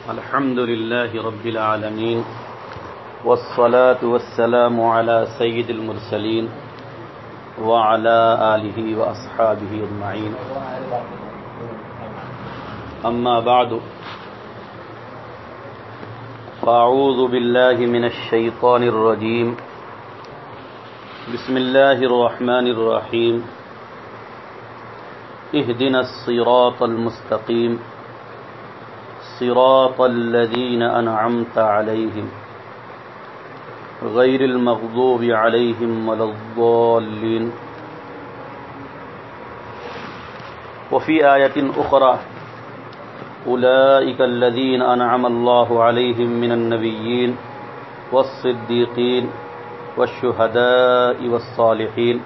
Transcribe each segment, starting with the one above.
الحمد لله رب العالمين والصلاة والسلام على سيد المرسلين وعلى آله وأصحابه أجمعين أما بعد فأعوذ بالله من الشيطان الرجيم بسم الله الرحمن الرحيم اهدنا الصراط المستقيم صراط الذين أنعمت عليهم غير المغضوب عليهم ولا الضالين. وفي آية أخرى أولئك الذين أنعم الله عليهم من النبيين والصديقين والشهداء والصالحين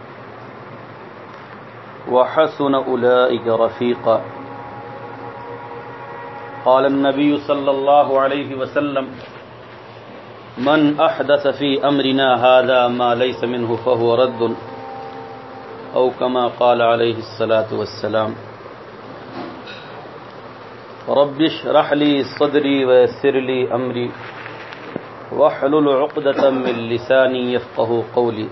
وحسن أولئك رفيقا. قال النبي صلى الله عليه وسلم من أحدث في أمرنا هذا ما ليس منه فهو رد أو كما قال عليه الصلاة والسلام. رب اشرح لي صدري ويسر لي أمري واحلل عقدة من لساني يفقه قولي.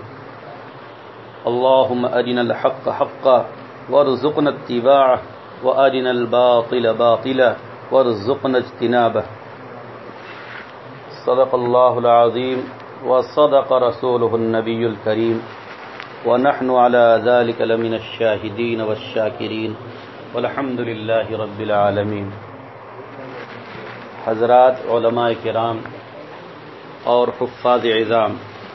اللهم أرنا الحق حقا وارزقنا اتباعه وأرنا الباطل باطلا وارزقنا اجتنابه. صدق الله العظيم وصدق رسوله النبي الكريم ونحن على ذلك لمن الشاهدين والشاكرين والحمد لله رب العالمين. حضرات علماء کرام اور حفاظ عظام،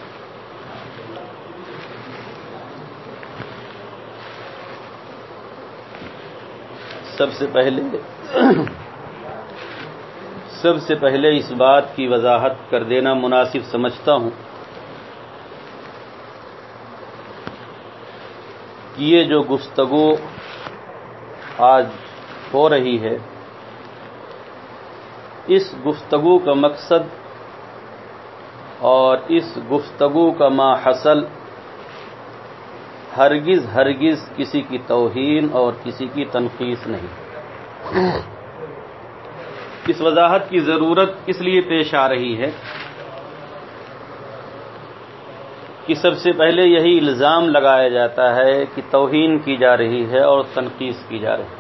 سب سے پہلے اس بات کی وضاحت کر دینا مناسب سمجھتا ہوں کہ یہ جو گفتگو آج ہو رہی ہے، اس گفتگو کا مقصد اور اس گفتگو کا ماحصل ہرگز کسی کی توہین اور کسی کی تنقیص نہیں. اس وضاحت کی ضرورت اس لیے پیش آ رہی ہے کہ سب سے پہلے یہی الزام لگایا جاتا ہے کہ توہین کی جا رہی ہے اور تنقیص کی جا رہی ہے.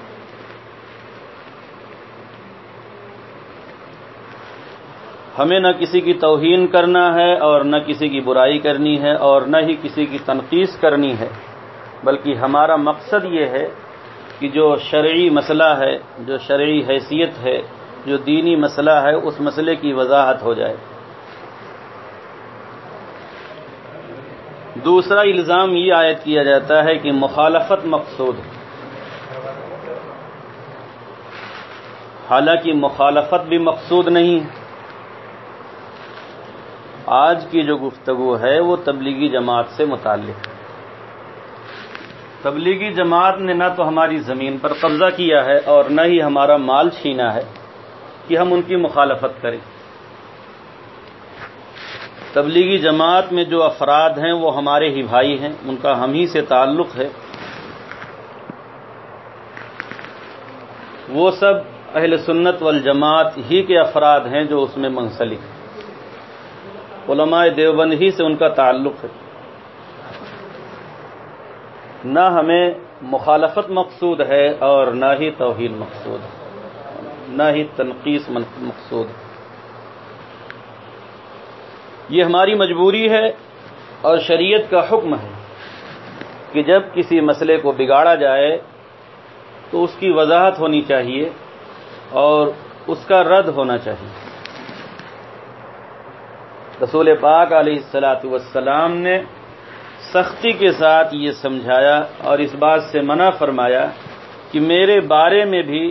ہمیں نہ کسی کی توہین کرنا ہے اور نہ کسی کی برائی کرنی ہے اور نہ ہی کسی کی تنقیص کرنی ہے، بلکہ ہمارا مقصد یہ ہے کہ جو شرعی مسئلہ ہے، جو شرعی حیثیت ہے، جو دینی مسئلہ ہے، اس مسئلے کی وضاحت ہو جائے. دوسرا الزام یہ عائد کیا جاتا ہے کہ مخالفت مقصود ہے، حالانکہ مخالفت بھی مقصود نہیں ہے. آج کی جو گفتگو ہے وہ تبلیغی جماعت سے متعلق ہے. تبلیغی جماعت نے نہ تو ہماری زمین پر قبضہ کیا ہے اور نہ ہی ہمارا مال چھینا ہے کہ ہم ان کی مخالفت کریں. تبلیغی جماعت میں جو افراد ہیں وہ ہمارے ہی بھائی ہیں، ان کا ہم ہی سے تعلق ہے. وہ سب اہل سنت والجماعت ہی کے افراد ہیں جو اس میں منسلک ہیں. علماء دیوبند ہی سے ان کا تعلق ہے. نہ ہمیں مخالفت مقصود ہے اور نہ ہی توہین مقصود ہے، نہ ہی تنقیص مقصود ہے. یہ ہماری مجبوری ہے اور شریعت کا حکم ہے کہ جب کسی مسئلے کو بگاڑا جائے تو اس کی وضاحت ہونی چاہیے اور اس کا رد ہونا چاہیے. رسول پاک علیہ الصلاۃ والسلام نے سختی کے ساتھ یہ سمجھایا اور اس بات سے منع فرمایا کہ میرے بارے میں بھی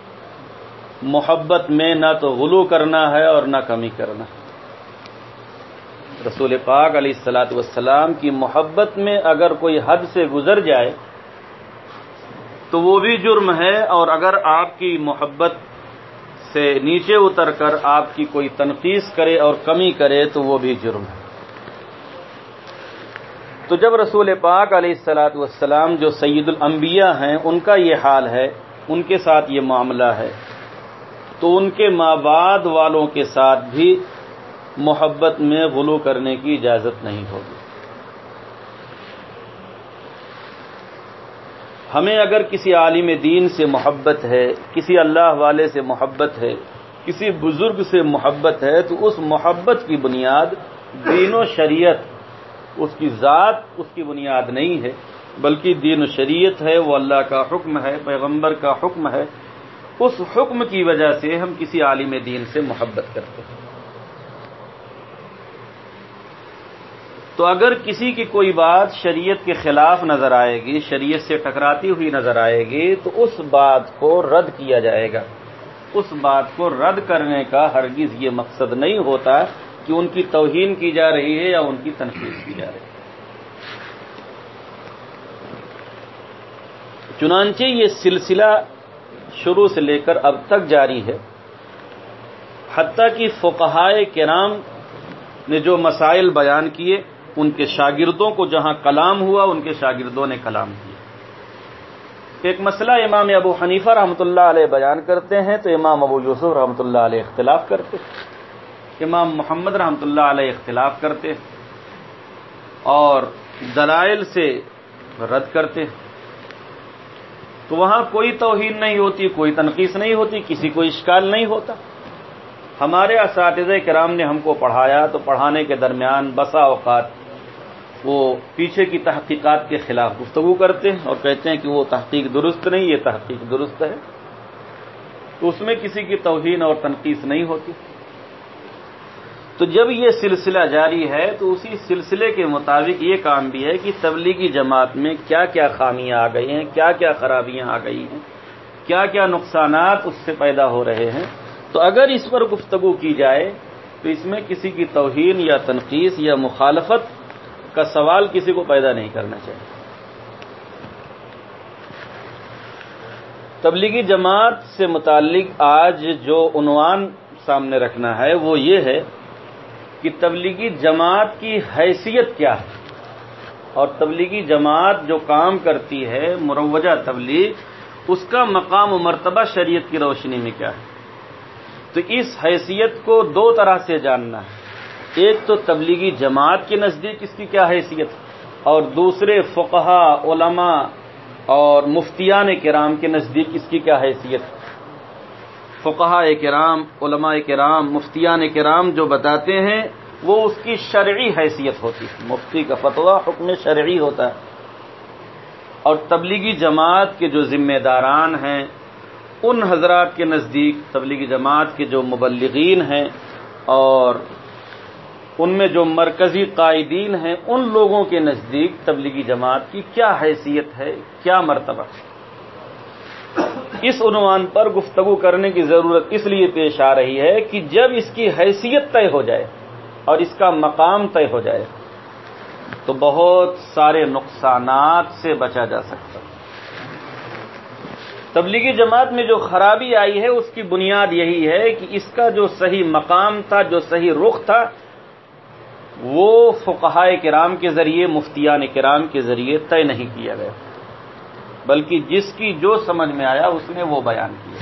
محبت میں نہ تو غلو کرنا ہے اور نہ کمی کرنا. رسول پاک علیہ الصلاۃ والسلام کی محبت میں اگر کوئی حد سے گزر جائے تو وہ بھی جرم ہے، اور اگر آپ کی محبت سے نیچے اتر کر آپ کی کوئی تنقیص کرے اور کمی کرے تو وہ بھی جرم ہے. تو جب رسول پاک علیہ الصلاۃ والسلام جو سید الانبیاء ہیں ان کا یہ حال ہے، ان کے ساتھ یہ معاملہ ہے، تو ان کے ماں بعد والوں کے ساتھ بھی محبت میں غلو کرنے کی اجازت نہیں ہوگی۔ ہمیں اگر کسی عالم دین سے محبت ہے، کسی اللہ والے سے محبت ہے، کسی بزرگ سے محبت ہے، تو اس محبت کی بنیاد دین و شریعت، اس کی ذات اس کی بنیاد نہیں ہے، بلکہ دین و شریعت ہے، وہ اللہ کا حکم ہے، پیغمبر کا حکم ہے۔ اس حکم کی وجہ سے ہم کسی عالم دین سے محبت کرتے ہیں۔ تو اگر کسی کی کوئی بات شریعت کے خلاف نظر آئے گی، شریعت سے ٹکراتی ہوئی نظر آئے گی، تو اس بات کو رد کیا جائے گا۔ اس بات کو رد کرنے کا ہرگز یہ مقصد نہیں ہوتا کہ ان کی توہین کی جا رہی ہے یا ان کی تنقید کی جا رہی ہے۔ چنانچہ یہ سلسلہ شروع سے لے کر اب تک جاری ہے، حتیٰ کہ فقہائے کرام نے جو مسائل بیان کیے، ان کے شاگردوں کو جہاں کلام ہوا ان کے شاگردوں نے کلام کیا۔ ایک مسئلہ امام ابو حنیفہ رحمۃ اللہ علیہ بیان کرتے ہیں تو امام ابو یوسف رحمۃ اللہ علیہ اختلاف کرتے ہیں، امام محمد رحمۃ اللہ علیہ اختلاف کرتے ہیں اور دلائل سے رد کرتے ہیں۔ تو وہاں کوئی توہین نہیں ہوتی، کوئی تنقیص نہیں ہوتی، کسی کو اشکال نہیں ہوتا۔ ہمارے اساتذہ کرام نے ہم کو پڑھایا تو پڑھانے کے درمیان بسا اوقات وہ پیچھے کی تحقیقات کے خلاف گفتگو کرتے ہیں اور کہتے ہیں کہ وہ تحقیق درست نہیں، یہ تحقیق درست ہے، تو اس میں کسی کی توہین اور تنقیص نہیں ہوتی۔ تو جب یہ سلسلہ جاری ہے تو اسی سلسلے کے مطابق یہ کام بھی ہے کہ تبلیغی جماعت میں کیا کیا خامیاں آ گئی ہیں، کیا کیا خرابیاں آ گئی ہیں، کیا کیا نقصانات اس سے پیدا ہو رہے ہیں۔ تو اگر اس پر گفتگو کی جائے تو اس میں کسی کی توہین یا تنقیص یا مخالفت کا سوال کسی کو پیدا نہیں کرنا چاہیے۔ تبلیغی جماعت سے متعلق آج جو عنوان سامنے رکھنا ہے وہ یہ ہے کہ تبلیغی جماعت کی حیثیت کیا ہے، اور تبلیغی جماعت جو کام کرتی ہے مروجہ تبلیغ، اس کا مقام و مرتبہ شریعت کی روشنی میں کیا ہے۔ تو اس حیثیت کو دو طرح سے جاننا ہے، ایک تو تبلیغی جماعت کے نزدیک اس کی کیا حیثیت ہے، اور دوسرے فقہا، علماء اور مفتیان کرام کے نزدیک اس کی کیا حیثیت ہے۔ فقہا کرام، علماء کرام، مفتیان کرام جو بتاتے ہیں وہ اس کی شرعی حیثیت ہوتی ہے، مفتی کا فتویٰ حکم شرعی ہوتا ہے، اور تبلیغی جماعت کے جو ذمہ داران ہیں ان حضرات کے نزدیک، تبلیغی جماعت کے جو مبلغین ہیں اور ان میں جو مرکزی قائدین ہیں، ان لوگوں کے نزدیک تبلیغی جماعت کی کیا حیثیت ہے، کیا مرتبہ ہے۔ اس عنوان پر گفتگو کرنے کی ضرورت اس لیے پیش آ رہی ہے کہ جب اس کی حیثیت طے ہو جائے اور اس کا مقام طے ہو جائے تو بہت سارے نقصانات سے بچا جا سکتا ہے۔ تبلیغی جماعت میں جو خرابی آئی ہے اس کی بنیاد یہی ہے کہ اس کا جو صحیح مقام تھا، جو صحیح رخ تھا، وہ فقہائے کرام کے ذریعے، مفتیان کرام کے ذریعے طے نہیں کیا گیا، بلکہ جس کی جو سمجھ میں آیا اس نے وہ بیان کیا۔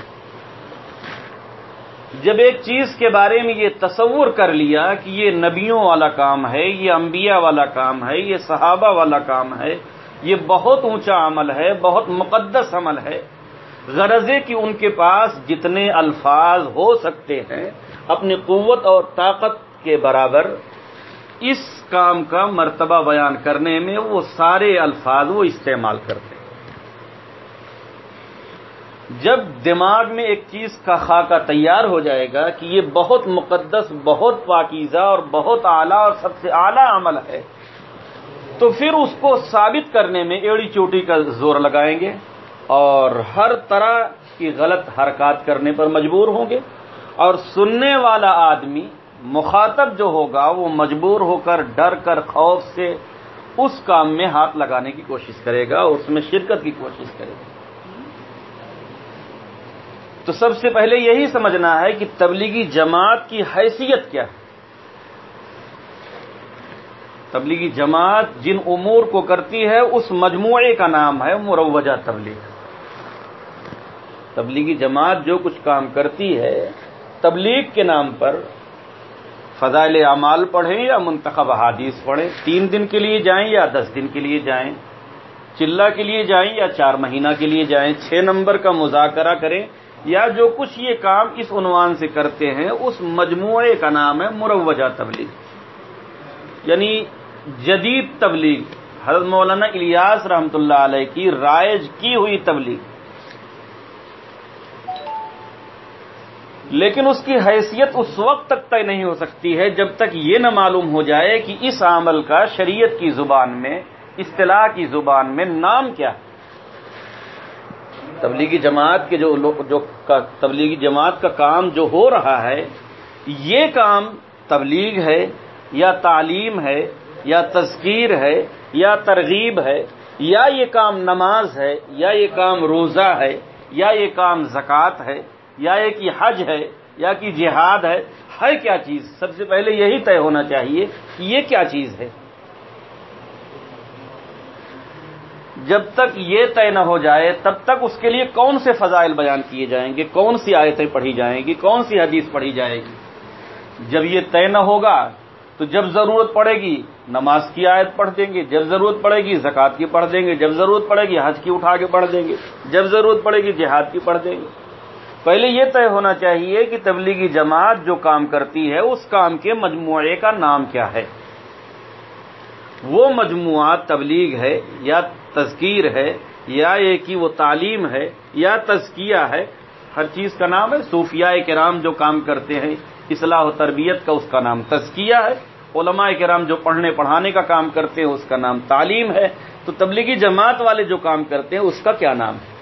جب ایک چیز کے بارے میں یہ تصور کر لیا کہ یہ نبیوں والا کام ہے، یہ انبیاء والا کام ہے، یہ صحابہ والا کام ہے، یہ بہت اونچا عمل ہے، بہت مقدس عمل ہے، غرض ہے کہ ان کے پاس جتنے الفاظ ہو سکتے ہیں اپنی قوت اور طاقت کے برابر اس کام کا مرتبہ بیان کرنے میں وہ سارے الفاظ وہ استعمال کرتے ہیں۔ جب دماغ میں ایک چیز کا خاکہ تیار ہو جائے گا کہ یہ بہت مقدس، بہت پاکیزہ اور بہت اعلیٰ اور سب سے اعلیٰ عمل ہے، تو پھر اس کو ثابت کرنے میں ایڑی چوٹی کا زور لگائیں گے اور ہر طرح کی غلط حرکات کرنے پر مجبور ہوں گے، اور سننے والا آدمی، مخاطب جو ہوگا، وہ مجبور ہو کر، ڈر کر، خوف سے اس کام میں ہاتھ لگانے کی کوشش کرے گا، اس میں شرکت کی کوشش کرے گا۔ تو سب سے پہلے یہی سمجھنا ہے کہ تبلیغی جماعت کی حیثیت کیا ہے۔ تبلیغی جماعت جن امور کو کرتی ہے اس مجموعے کا نام ہے مروجہ تبلیغ۔ تبلیغی جماعت جو کچھ کام کرتی ہے تبلیغ کے نام پر، فضائل اعمال پڑھیں یا منتخب احادیث پڑھیں، 3 دن کے لیے جائیں یا 10 دن کے لیے جائیں، چلہ کے لیے جائیں یا 4 مہینہ کے لیے جائیں، 6 نمبر کا مذاکرہ کریں، یا جو کچھ یہ کام اس عنوان سے کرتے ہیں اس مجموعے کا نام ہے مروجہ تبلیغ، یعنی جدید تبلیغ، حضرت مولانا الیاس رحمۃ اللہ علیہ کی رائج کی ہوئی تبلیغ، لیکن اس کی حیثیت اس وقت تک طے نہیں ہو سکتی ہے جب تک یہ نہ معلوم ہو جائے کہ اس عمل کا شریعت کی زبان میں، اصطلاح کی زبان میں نام کیا ہے۔ تبلیغی جماعت کے تبلیغی جماعت کا کام جو ہو رہا ہے، یہ کام تبلیغ ہے یا تعلیم ہے یا تذکیر ہے یا ترغیب ہے، یا یہ کام نماز ہے، یا یہ کام روزہ ہے، یا یہ کام زکوٰۃ ہے، یا یہ کہ حج ہے، یا کہ جہاد ہے کیا چیز؟ سب سے پہلے یہی طے ہونا چاہیے کہ یہ کیا چیز ہے۔ جب تک یہ طے نہ ہو جائے تب تک اس کے لیے کون سے فضائل بیان کیے جائیں گے، کون سی آیتیں پڑھی جائیں گی، کون سی حدیث پڑھی جائے گی۔ جب یہ طے نہ ہوگا تو جب ضرورت پڑے گی نماز کی آیت پڑھ دیں گے، جب ضرورت پڑے گی زکوٰۃ کی پڑھ دیں گے، جب ضرورت پڑے گی حج کی اٹھا کے پڑھ دیں گے، جب ضرورت پڑے گی جہاد کی پڑھ دیں گے۔ پہلے یہ طے ہونا چاہیے کہ تبلیغی جماعت جو کام کرتی ہے اس کام کے مجموعے کا نام کیا ہے۔ وہ مجموعہ تبلیغ ہے یا تذکیر ہے یا یہ کہ وہ تعلیم ہے یا تزکیہ ہے، ہر چیز کا نام ہے۔ صوفیاء کرام جو کام کرتے ہیں اصلاح و تربیت کا، اس کا نام تزکیہ ہے۔ علماء کرام جو پڑھنے پڑھانے کا کام کرتے ہیں اس کا نام تعلیم ہے۔ تو تبلیغی جماعت والے جو کام کرتے ہیں اس کا کیا نام ہے؟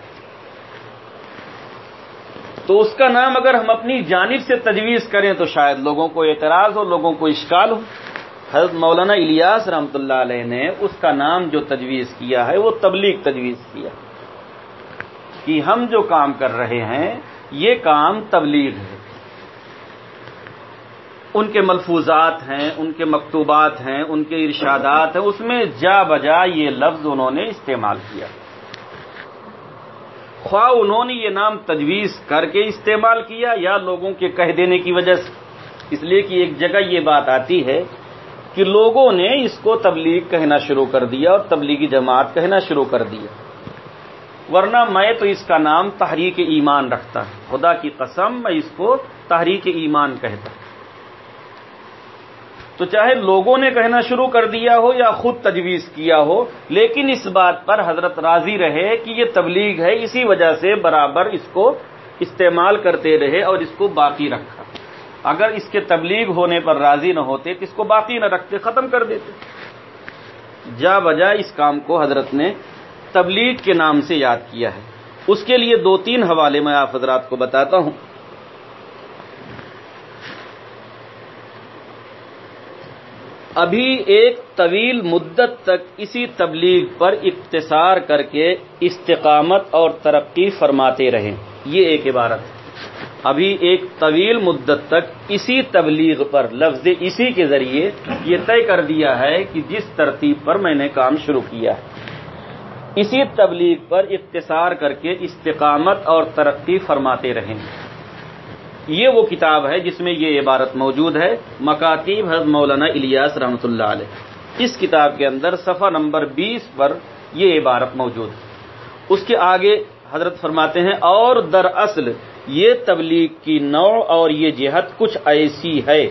تو اس کا نام اگر ہم اپنی جانب سے تجویز کریں تو شاید لوگوں کو اعتراض ہو، لوگوں کو اشکال ہو۔ حضرت مولانا الیاس رحمۃ اللہ علیہ نے اس کا نام جو تجویز کیا ہے وہ تبلیغ تجویز کیا، کہ ہم جو کام کر رہے ہیں یہ کام تبلیغ ہے۔ ان کے ملفوظات ہیں، ان کے مکتوبات ہیں، ان کے ارشادات ہیں، اس میں جا بجا یہ لفظ انہوں نے استعمال کیا، خواہ انہوں نے یہ نام تجویز کر کے استعمال کیا یا لوگوں کے کہہ دینے کی وجہ سے، اس لیے کہ ایک جگہ یہ بات آتی ہے کہ لوگوں نے اس کو تبلیغ کہنا شروع کر دیا اور تبلیغی جماعت کہنا شروع کر دیا، ورنہ میں تو اس کا نام تحریک ایمان رکھتا، خدا کی قسم میں اس کو تحریک ایمان کہتا۔ تو چاہے لوگوں نے کہنا شروع کر دیا ہو یا خود تجویز کیا ہو، لیکن اس بات پر حضرت راضی رہے کہ یہ تبلیغ ہے، اسی وجہ سے برابر اس کو استعمال کرتے رہے اور اس کو باقی رکھا۔ اگر اس کے تبلیغ ہونے پر راضی نہ ہوتے تو اس کو باقی نہ رکھتے، ختم کر دیتے۔ جا بجا اس کام کو حضرت نے تبلیغ کے نام سے یاد کیا ہے۔ اس کے لیے 2-3 حوالے میں آپ حضرات کو بتاتا ہوں۔ ابھی ایک طویل مدت تک اسی تبلیغ پر اقتصار کر کے استقامت اور ترقی فرماتے رہیں، یہ ایک عبارت ہے۔ ابھی ایک طویل مدت تک اسی تبلیغ پر، لفظ اسی کے ذریعے یہ طے کر دیا ہے کہ جس ترتیب پر میں نے کام شروع کیا ہے، اسی تبلیغ پر اقتصار کر کے استقامت اور ترقی فرماتے رہیں۔ یہ وہ کتاب ہے جس میں یہ عبارت موجود ہے، مکاتیب حضرت مولانا الیاس رحمۃ اللہ علیہ۔ اس کتاب کے اندر صفحہ نمبر 20 پر یہ عبارت موجود ہے۔ اس کے آگے حضرت فرماتے ہیں، اور دراصل یہ تبلیغ کی نوع اور یہ جہت کچھ ایسی ہے،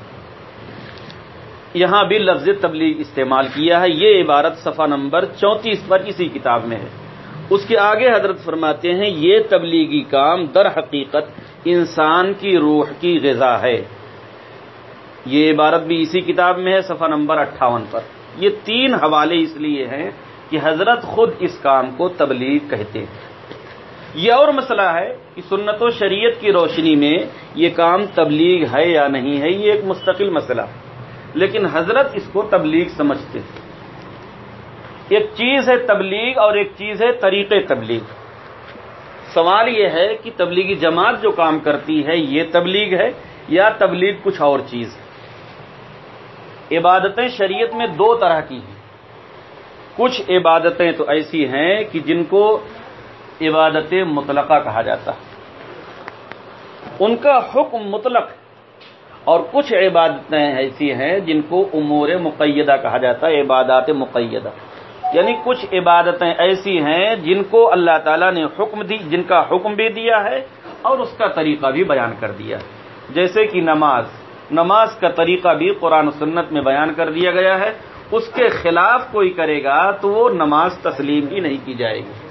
یہاں بھی لفظ تبلیغ استعمال کیا ہے۔ یہ عبارت صفحہ نمبر 34 پر اسی کتاب میں ہے۔ اس کے آگے حضرت فرماتے ہیں، یہ تبلیغی کام در حقیقت انسان کی روح کی غذا ہے۔ یہ عبارت بھی اسی کتاب میں ہے، صفحہ نمبر 58 پر۔ یہ 3 حوالے اس لیے ہیں کہ حضرت خود اس کام کو تبلیغ کہتے ہیں۔ یہ اور مسئلہ ہے کہ سنت و شریعت کی روشنی میں یہ کام تبلیغ ہے یا نہیں ہے، یہ ایک مستقل مسئلہ، لیکن حضرت اس کو تبلیغ سمجھتے ہیں۔ ایک چیز ہے تبلیغ اور ایک چیز ہے طریق تبلیغ۔ سوال یہ ہے کہ تبلیغی جماعت جو کام کرتی ہے یہ تبلیغ ہے یا تبلیغ کچھ اور چیز ہے۔ عبادتیں شریعت میں 2 طرح کی ہیں۔ کچھ عبادتیں تو ایسی ہیں کہ جن کو عبادت مطلقہ کہا جاتا ہے. ان کا حکم مطلق ہے. اور کچھ عبادتیں ایسی ہیں جن کو امور مقیدہ کہا جاتا ہے، عبادات مقیدہ. یعنی کچھ عبادتیں ایسی ہیں جن کو اللہ تعالیٰ نے حکم دی، جن کا حکم بھی دیا ہے اور اس کا طریقہ بھی بیان کر دیا ہے. جیسے کہ نماز کا طریقہ بھی قرآن و سنت میں بیان کر دیا گیا ہے. اس کے خلاف کوئی کرے گا تو وہ نماز تسلیم ہی نہیں کی جائے گی.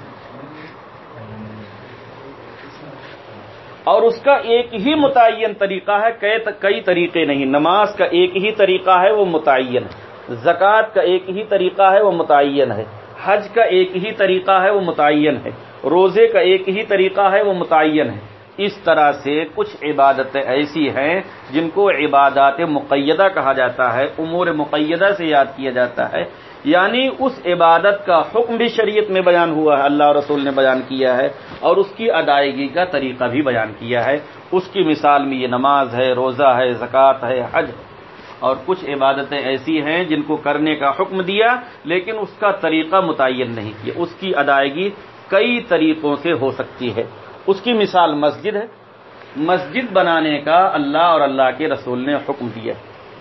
اور اس کا ایک ہی متعین طریقہ ہے، کئی طریقے نہیں. نماز کا ایک ہی طریقہ ہے، وہ متعین ہے. زکوٰۃ کا ایک ہی طریقہ ہے، وہ متعین ہے. حج کا ایک ہی طریقہ ہے، وہ متعین ہے. روزے کا ایک ہی طریقہ ہے، وہ متعین ہے. اس طرح سے کچھ عبادتیں ایسی ہیں جن کو عبادات مقیدہ کہا جاتا ہے، امور مقیدہ سے یاد کیا جاتا ہے. یعنی اس عبادت کا حکم بھی شریعت میں بیان ہوا ہے، اللہ اور رسول نے بیان کیا ہے، اور اس کی ادائیگی کا طریقہ بھی بیان کیا ہے. اس کی مثال میں یہ نماز ہے، روزہ ہے، زکوٰۃ ہے، حج. اور کچھ عبادتیں ایسی ہیں جن کو کرنے کا حکم دیا لیکن اس کا طریقہ متعین نہیں کیا. اس کی ادائیگی کئی طریقوں سے ہو سکتی ہے. اس کی مثال مسجد ہے. مسجد بنانے کا اللہ اور اللہ کے رسول نے حکم دیا،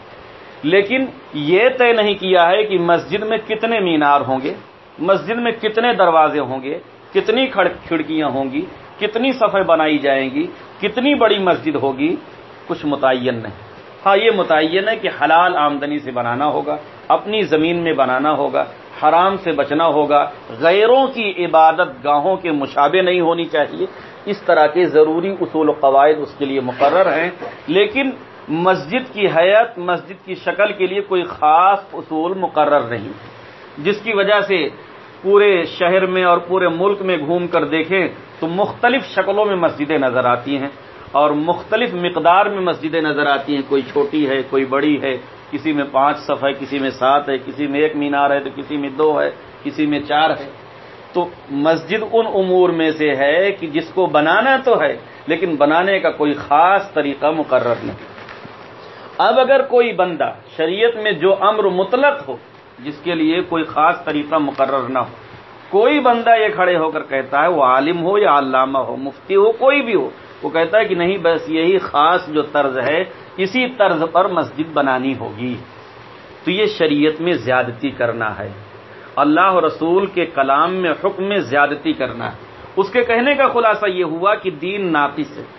لیکن یہ طے نہیں کیا ہے کہ مسجد میں کتنے مینار ہوں گے، مسجد میں کتنے دروازے ہوں گے، کتنی کھڑکیاں ہوں گی، کتنی صفیں بنائی جائیں گی، کتنی بڑی مسجد ہوگی. کچھ متعین نہیں. ہاں یہ متعین ہے کہ حلال آمدنی سے بنانا ہوگا، اپنی زمین میں بنانا ہوگا، حرام سے بچنا ہوگا، غیروں کی عبادت گاہوں کے مشابہ نہیں ہونی چاہیے. اس طرح کے ضروری اصول و قواعد اس کے لیے مقرر ہیں. لیکن مسجد کی حیت، مسجد کی شکل کے لیے کوئی خاص اصول مقرر نہیں، جس کی وجہ سے پورے شہر میں اور پورے ملک میں گھوم کر دیکھیں تو مختلف شکلوں میں مسجدیں نظر آتی ہیں اور مختلف مقدار میں مسجدیں نظر آتی ہیں. کوئی چھوٹی ہے، کوئی بڑی ہے، کسی میں 5 صف ہے، کسی میں 7 ہے، کسی میں 1 مینار ہے تو کسی میں 2 ہے، کسی میں 4 ہے. تو مسجد ان امور میں سے ہے کہ جس کو بنانا تو ہے لیکن بنانے کا کوئی خاص طریقہ مقرر نہیں. اب اگر کوئی بندہ شریعت میں جو امر مطلق ہو، جس کے لیے کوئی خاص طریقہ مقرر نہ ہو، کوئی بندہ یہ کھڑے ہو کر کہتا ہے، وہ عالم ہو یا علامہ ہو، مفتی ہو، کوئی بھی ہو، وہ کہتا ہے کہ نہیں بس یہی خاص جو طرز ہے اسی طرز پر مسجد بنانی ہوگی، تو یہ شریعت میں زیادتی کرنا ہے. اللہ و رسول کے کلام میں حکم میں زیادتی کرنا ہے. اس کے کہنے کا خلاصہ یہ ہوا کہ دین ناقص ہے،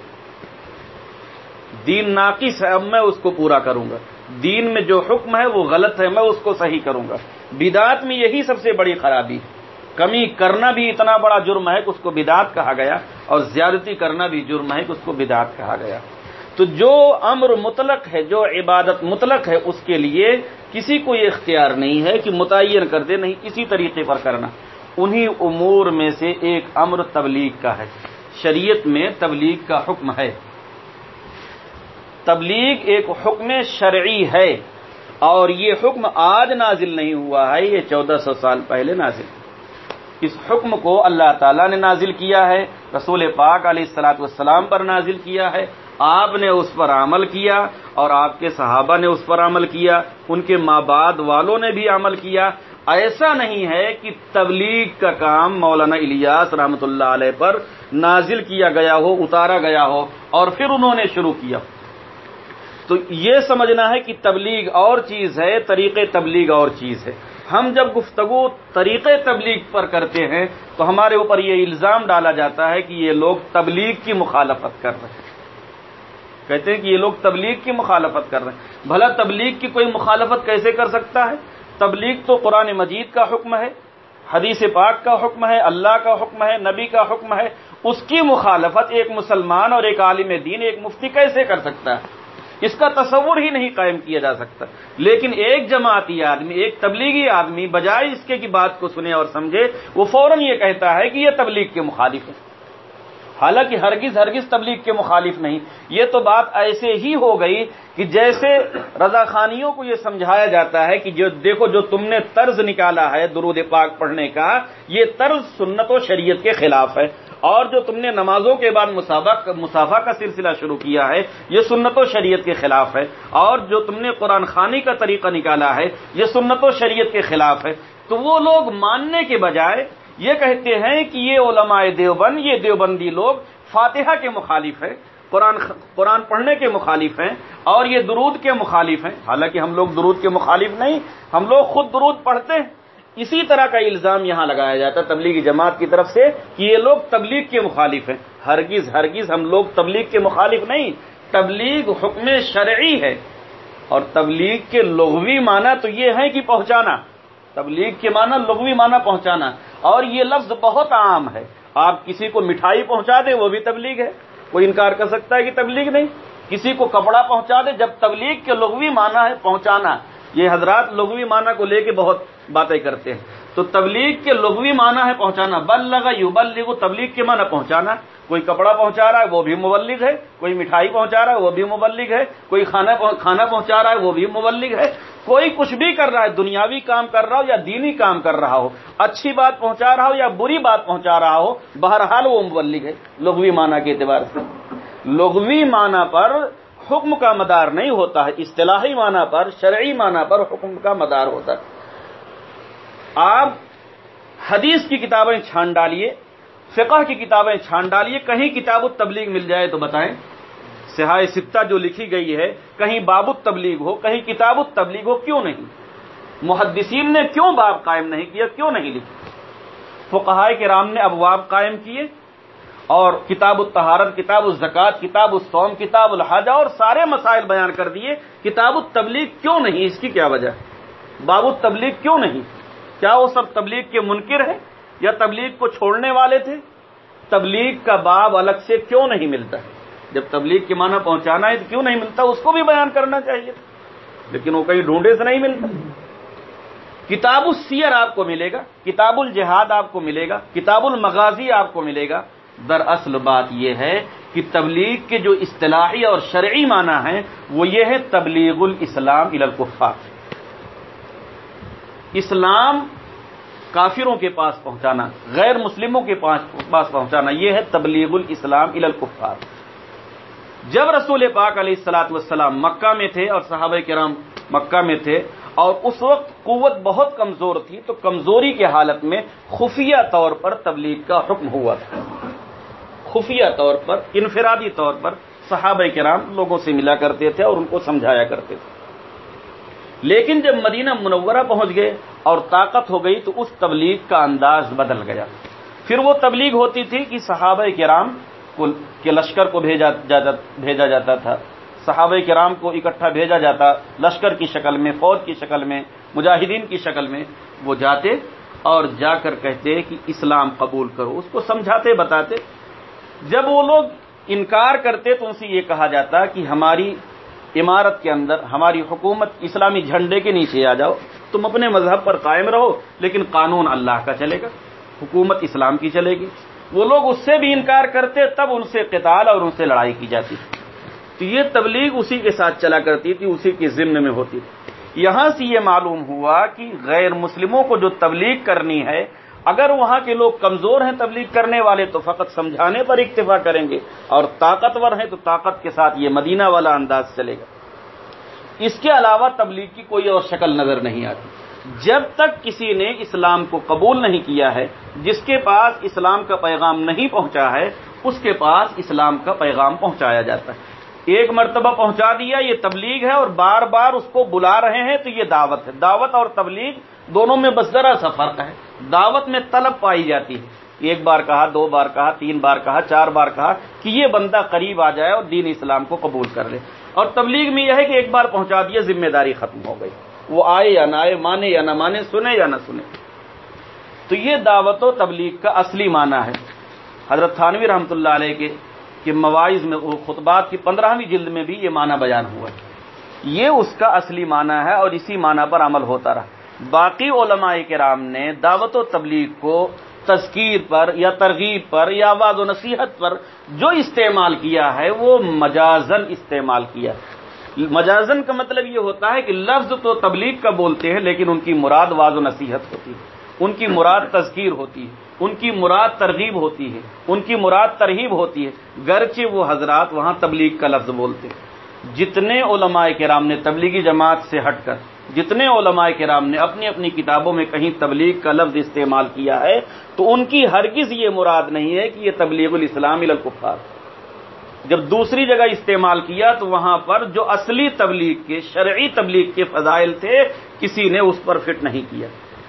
دین ناقص ہے، اب میں اس کو پورا کروں گا. دین میں جو حکم ہے وہ غلط ہے، میں اس کو صحیح کروں گا. بدعت میں یہی سب سے بڑی خرابی، کمی کرنا بھی اتنا بڑا جرم ہے کہ اس کو بدعت کہا گیا، اور زیادتی کرنا بھی جرم ہے کہ اس کو بدعت کہا گیا. تو جو امر مطلق ہے، جو عبادت مطلق ہے، اس کے لیے کسی کو یہ اختیار نہیں ہے کہ متعین کر دے نہیں اسی طریقے پر کرنا. انہی امور میں سے ایک امر تبلیغ کا ہے. شریعت میں تبلیغ کا حکم ہے. تبلیغ ایک حکم شرعی ہے، اور یہ حکم آج نازل نہیں ہوا ہے، یہ 1400 سال پہلے نازل. اس حکم کو اللہ تعالیٰ نے نازل کیا ہے، رسول پاک علیہ الصلوۃ والسلام پر نازل کیا ہے. آپ نے اس پر عمل کیا اور آپ کے صحابہ نے اس پر عمل کیا، ان کے ماں بعد والوں نے بھی عمل کیا. ایسا نہیں ہے کہ تبلیغ کا کام مولانا الیاس رحمۃ اللہ علیہ پر نازل کیا گیا ہو، اتارا گیا ہو اور پھر انہوں نے شروع کیا. تو یہ سمجھنا ہے کہ تبلیغ اور چیز ہے، طریقے تبلیغ اور چیز ہے. ہم جب گفتگو طریقے تبلیغ پر کرتے ہیں تو ہمارے اوپر یہ الزام ڈالا جاتا ہے کہ یہ لوگ تبلیغ کی مخالفت کر رہے ہیں. کہتے ہیں کہ یہ لوگ تبلیغ کی مخالفت کر رہے ہیں. بھلا تبلیغ کی کوئی مخالفت کیسے کر سکتا ہے؟ تبلیغ تو قرآن مجید کا حکم ہے، حدیث پاک کا حکم ہے، اللہ کا حکم ہے، نبی کا حکم ہے. اس کی مخالفت ایک مسلمان اور ایک عالم دین، ایک مفتی کیسے کر سکتا ہے؟ اس کا تصور ہی نہیں قائم کیا جا سکتا. لیکن ایک جماعتی آدمی، ایک تبلیغی آدمی بجائے اس کے کی بات کو سنے اور سمجھے، وہ فوراً یہ کہتا ہے کہ یہ تبلیغ کے مخالف ہے، حالانکہ ہرگز تبلیغ کے مخالف نہیں. یہ تو بات ایسے ہی ہو گئی کہ جیسے رضا خانیوں کو یہ سمجھایا جاتا ہے کہ جو دیکھو جو تم نے طرز نکالا ہے درود پاک پڑھنے کا، یہ طرز سنت و شریعت کے خلاف ہے، اور جو تم نے نمازوں کے بعد مصافہ کا سلسلہ شروع کیا ہے یہ سنت و شریعت کے خلاف ہے، اور جو تم نے قرآن خوانی کا طریقہ نکالا ہے یہ سنت و شریعت کے خلاف ہے. تو وہ لوگ ماننے کے بجائے یہ کہتے ہیں کہ یہ علماء دیوبند، یہ دیوبندی لوگ فاتحہ کے مخالف ہیں، قرآن پڑھنے کے مخالف ہیں، اور یہ درود کے مخالف ہیں۔ حالانکہ ہم لوگ درود کے مخالف نہیں، ہم لوگ خود درود پڑھتے ہیں۔ اسی طرح کا الزام یہاں لگایا جاتا ہے تبلیغی جماعت کی طرف سے کہ یہ لوگ تبلیغ کے مخالف ہیں۔ ہرگز ہم لوگ تبلیغ کے مخالف نہیں۔ تبلیغ حکم شرعی ہے، اور تبلیغ کے لغوی معنی تو یہ ہے کہ پہنچانا۔ تبلیغ کے معنی لغوی معنی پہنچانا، اور یہ لفظ بہت عام ہے۔ آپ کسی کو مٹھائی پہنچا دیں وہ بھی تبلیغ ہے، کوئی انکار کر سکتا ہے کہ تبلیغ نہیں؟ کسی کو کپڑا پہنچا دے، جب تبلیغ کے لغوی معنی ہے پہنچانا۔ یہ حضرات لغوی معنی کو لے کے بہت باتیں کرتے ہیں، تو تبلیغ کے لغوی معنی ہے پہنچانا۔ بلغ یبلغ، تبلیغ کے معنی پہنچانا۔ کوئی کپڑا پہنچا رہا ہے وہ بھی مبلغ ہے، کوئی مٹھائی پہنچا رہا ہے وہ بھی مبلغ ہے، کوئی کھانا پہنچا رہا ہے وہ بھی مبلغ ہے، کوئی کچھ بھی کر رہا ہے، دنیاوی کام کر رہا ہو یا دینی کام کر رہا ہو، اچھی بات پہنچا رہا ہو یا بری بات پہنچا رہا ہو، بہرحال وہ مبلغ ہے لغوی معنی کے اعتبار سے۔ لغوی معنی پر حکم کا مدار نہیں ہوتا ہے، اصطلاحی معنی پر، شرعی معنی پر حکم کا مدار ہوتا ہے۔ آپ حدیث کی کتابیں چھان ڈالیے، فقہ کی کتابیں چھان ڈالیے، کہیں کتاب التبلیغ مل جائے تو بتائیں۔ صحاح ستہ جو لکھی گئی ہے، کہیں باب التبلیغ ہو، کہیں کتاب التبلیغ ہو، کیوں نہیں؟ محدثین نے کیوں باب قائم نہیں کیا، کیوں نہیں لکھی؟ فقہائے کرام نے ابواب قائم کیے، اور کتاب الطہارت، کتاب الزکوٰۃ، کتاب الصوم، کتاب الحج، اور سارے مسائل بیان کر دیے۔ کتاب التبلیغ کیوں نہیں؟ اس کی کیا وجہ؟ باب التبلیغ کیوں نہیں؟ کیا وہ سب تبلیغ کے منکر ہیں یا تبلیغ کو چھوڑنے والے تھے؟ تبلیغ کا باب الگ سے کیوں نہیں ملتا؟ جب تبلیغ کے معنی پہنچانا ہے تو کیوں نہیں ملتا؟ اس کو بھی بیان کرنا چاہیے، لیکن وہ کہیں ڈھونڈے سے نہیں ملتا۔ کتاب السیر آپ کو ملے گا، کتاب الجہاد آپ کو ملے گا، کتاب المغازی آپ کو ملے گا۔ دراصل بات یہ ہے کہ تبلیغ کے جو اصطلاحی اور شرعی معنی ہیں وہ یہ ہے تبلیغ الاسلام الی الکفار، اسلام کافروں کے پاس پہنچانا، غیر مسلموں کے پاس پہنچانا، یہ ہے تبلیغ الاسلام الی الکفار۔ جب رسول پاک علیہ الصلوۃ والسلام مکہ میں تھے اور صحابہ کرام مکہ میں تھے، اور اس وقت قوت بہت کمزور تھی، تو کمزوری کے حالت میں خفیہ طور پر تبلیغ کا حکم ہوا تھا۔ خفیہ طور پر، انفرادی طور پر صحابہ کرام لوگوں سے ملا کرتے تھے اور ان کو سمجھایا کرتے تھے۔ لیکن جب مدینہ منورہ پہنچ گئے اور طاقت ہو گئی تو اس تبلیغ کا انداز بدل گیا۔ پھر وہ تبلیغ ہوتی تھی کہ صحابہ کرام کے لشکر کو بھیجا جاتا تھا، صحابہ کرام کو اکٹھا بھیجا جاتا لشکر کی شکل میں، فوج کی شکل میں، مجاہدین کی شکل میں۔ وہ جاتے اور جا کر کہتے کہ اسلام قبول کرو، اس کو سمجھاتے بتاتے۔ جب وہ لوگ انکار کرتے تو ان سے یہ کہا جاتا کہ ہماری عمارت کے اندر، ہماری حکومت اسلامی جھنڈے کے نیچے آ جاؤ، تم اپنے مذہب پر قائم رہو لیکن قانون اللہ کا چلے گا، حکومت اسلام کی چلے گی۔ وہ لوگ اس سے بھی انکار کرتے، تب ان سے قتال اور ان سے لڑائی کی جاتی۔ تو یہ تبلیغ اسی کے ساتھ چلا کرتی تھی، اسی کے ضمن میں ہوتی تھی۔ یہاں سے یہ معلوم ہوا کہ غیر مسلموں کو جو تبلیغ کرنی ہے، اگر وہاں کے لوگ کمزور ہیں تبلیغ کرنے والے تو فقط سمجھانے پر اکتفا کریں گے، اور طاقتور ہیں تو طاقت کے ساتھ یہ مدینہ والا انداز چلے گا۔ اس کے علاوہ تبلیغ کی کوئی اور شکل نظر نہیں آتی۔ جب تک کسی نے اسلام کو قبول نہیں کیا ہے، جس کے پاس اسلام کا پیغام نہیں پہنچا ہے، اس کے پاس اسلام کا پیغام پہنچایا جاتا ہے۔ ایک مرتبہ پہنچا دیا یہ تبلیغ ہے، اور بار بار اس کو بلا رہے ہیں تو یہ دعوت ہے۔ دعوت اور تبلیغ دونوں میں بس ذرا سا فرق ہے۔ دعوت میں طلب پائی جاتی ہے، ایک بار کہا، دو بار کہا، تین بار کہا، چار بار کہا کہ یہ بندہ قریب آ جائے اور دین اسلام کو قبول کر لے۔ اور تبلیغ میں یہ ہے کہ ایک بار پہنچا دیا، ذمہ داری ختم ہو گئی، وہ آئے یا نہ آئے، مانے یا نہ مانے، سنے یا نہ سنے۔ تو یہ دعوت و تبلیغ کا اصلی معنی ہے۔ حضرت تھانوی رحمۃ اللہ علیہ کے مواعظ میں، خطبات کی 15ویں جلد میں بھی یہ معنی بیان ہوا ہے۔ یہ اس کا اصلی معنی ہے، اور اسی معنی پر عمل ہوتا رہا۔ باقی علماء کرام نے دعوت و تبلیغ کو تذکیر پر یا ترغیب پر یا وعظ و نصیحت پر جو استعمال کیا ہے وہ مجازن استعمال کیا۔ مجازن کا مطلب یہ ہوتا ہے کہ لفظ تو تبلیغ کا بولتے ہیں لیکن ان کی مراد وعظ و نصیحت ہوتی ہے، ان کی مراد تذکیر ہوتی ہے، ان کی مراد ترغیب ہوتی ہے، ان کی مراد ترہیب ہوتی ہے، گرچہ وہ حضرات وہاں تبلیغ کا لفظ بولتے ہیں۔ جتنے علماء کرام نے تبلیغی جماعت سے ہٹ کر جتنے علماء کرام نے اپنی اپنی کتابوں میں کہیں تبلیغ کا لفظ استعمال کیا ہے تو ان کی ہرگز یہ مراد نہیں ہے کہ یہ تبلیغ الاسلام الی الکفار. جب دوسری جگہ استعمال کیا تو وہاں پر جو اصلی تبلیغ کے شرعی تبلیغ کے فضائل تھے کسی نے اس پر فٹ نہیں کیا.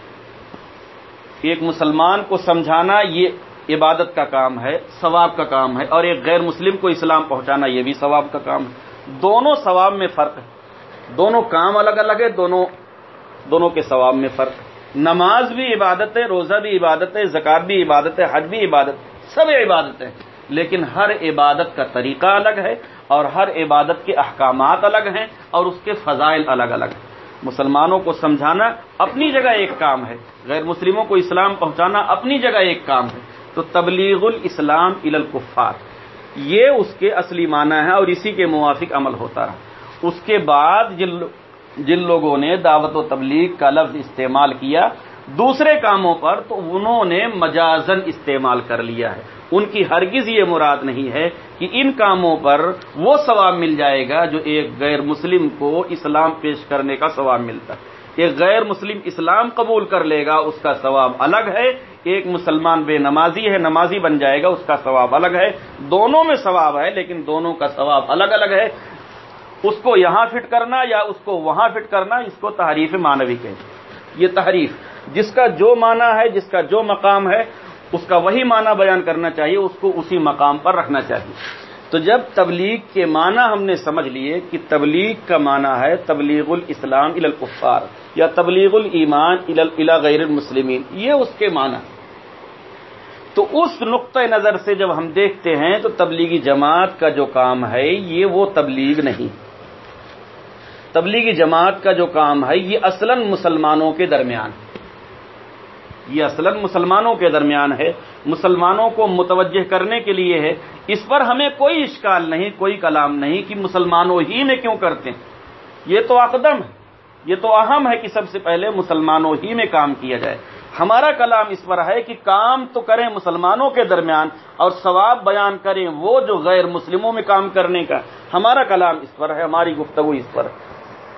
ایک مسلمان کو سمجھانا یہ عبادت کا کام ہے، ثواب کا کام ہے، اور ایک غیر مسلم کو اسلام پہنچانا یہ بھی ثواب کا کام ہے. دونوں ثواب میں فرق ہے، دونوں کام الگ الگ ہے، دونوں کے ثواب میں فرق ہے. نماز بھی عبادت ہے، روزہ بھی عبادت ہے، زکوٰۃ بھی عبادت ہے، حج بھی عبادت، سب عبادت ہے، لیکن ہر عبادت کا طریقہ الگ ہے اور ہر عبادت کے احکامات الگ ہیں اور اس کے فضائل الگ الگ ہیں. مسلمانوں کو سمجھانا اپنی جگہ ایک کام ہے، غیر مسلموں کو اسلام پہنچانا اپنی جگہ ایک کام ہے. تو تبلیغ الاسلام الی الکفار یہ اس کے اصلی معنی ہے اور اسی کے موافق عمل ہوتا ہے. اس کے بعد جن لوگوں نے دعوت و تبلیغ کا لفظ استعمال کیا دوسرے کاموں پر تو انہوں نے مجازن استعمال کر لیا ہے. ان کی ہرگز یہ مراد نہیں ہے کہ ان کاموں پر وہ ثواب مل جائے گا جو ایک غیر مسلم کو اسلام پیش کرنے کا ثواب ملتا ہے. ایک غیر مسلم اسلام قبول کر لے گا اس کا ثواب الگ ہے، ایک مسلمان بے نمازی ہے نمازی بن جائے گا اس کا ثواب الگ ہے. دونوں میں ثواب ہے لیکن دونوں کا ثواب الگ الگ ہے. اس کو یہاں فٹ کرنا یا اس کو وہاں فٹ کرنا اس کو تحریف معنوی کہتے ہیں. یہ تحریف جس کا جو معنی ہے جس کا جو مقام ہے اس کا وہی معنی بیان کرنا چاہیے، اس کو اسی مقام پر رکھنا چاہیے. تو جب تبلیغ کے معنی ہم نے سمجھ لیے کہ تبلیغ کا معنی ہے تبلیغ الاسلام الی الکفار یا تبلیغ الایمان الی غیر المسلمین، یہ اس کے معنی. تو اس نقطہ نظر سے جب ہم دیکھتے ہیں تو تبلیغی جماعت کا جو کام ہے یہ وہ تبلیغ نہیں. تبلیغی جماعت کا جو کام ہے یہ اصلاً مسلمانوں کے درمیان ہے، مسلمانوں کو متوجہ کرنے کے لیے ہے. اس پر ہمیں کوئی اشکال نہیں، کوئی کلام نہیں کہ مسلمانوں ہی میں کیوں کرتے ہیں. یہ تو اقدم ہے، یہ تو اہم ہے کہ سب سے پہلے مسلمانوں ہی میں کام کیا جائے. ہمارا کلام اس پر ہے کہ کام تو کریں مسلمانوں کے درمیان اور ثواب بیان کریں وہ جو غیر مسلموں میں کام کرنے کا. ہمارا کلام اس پر ہے، ہماری گفتگو اس پر ہے.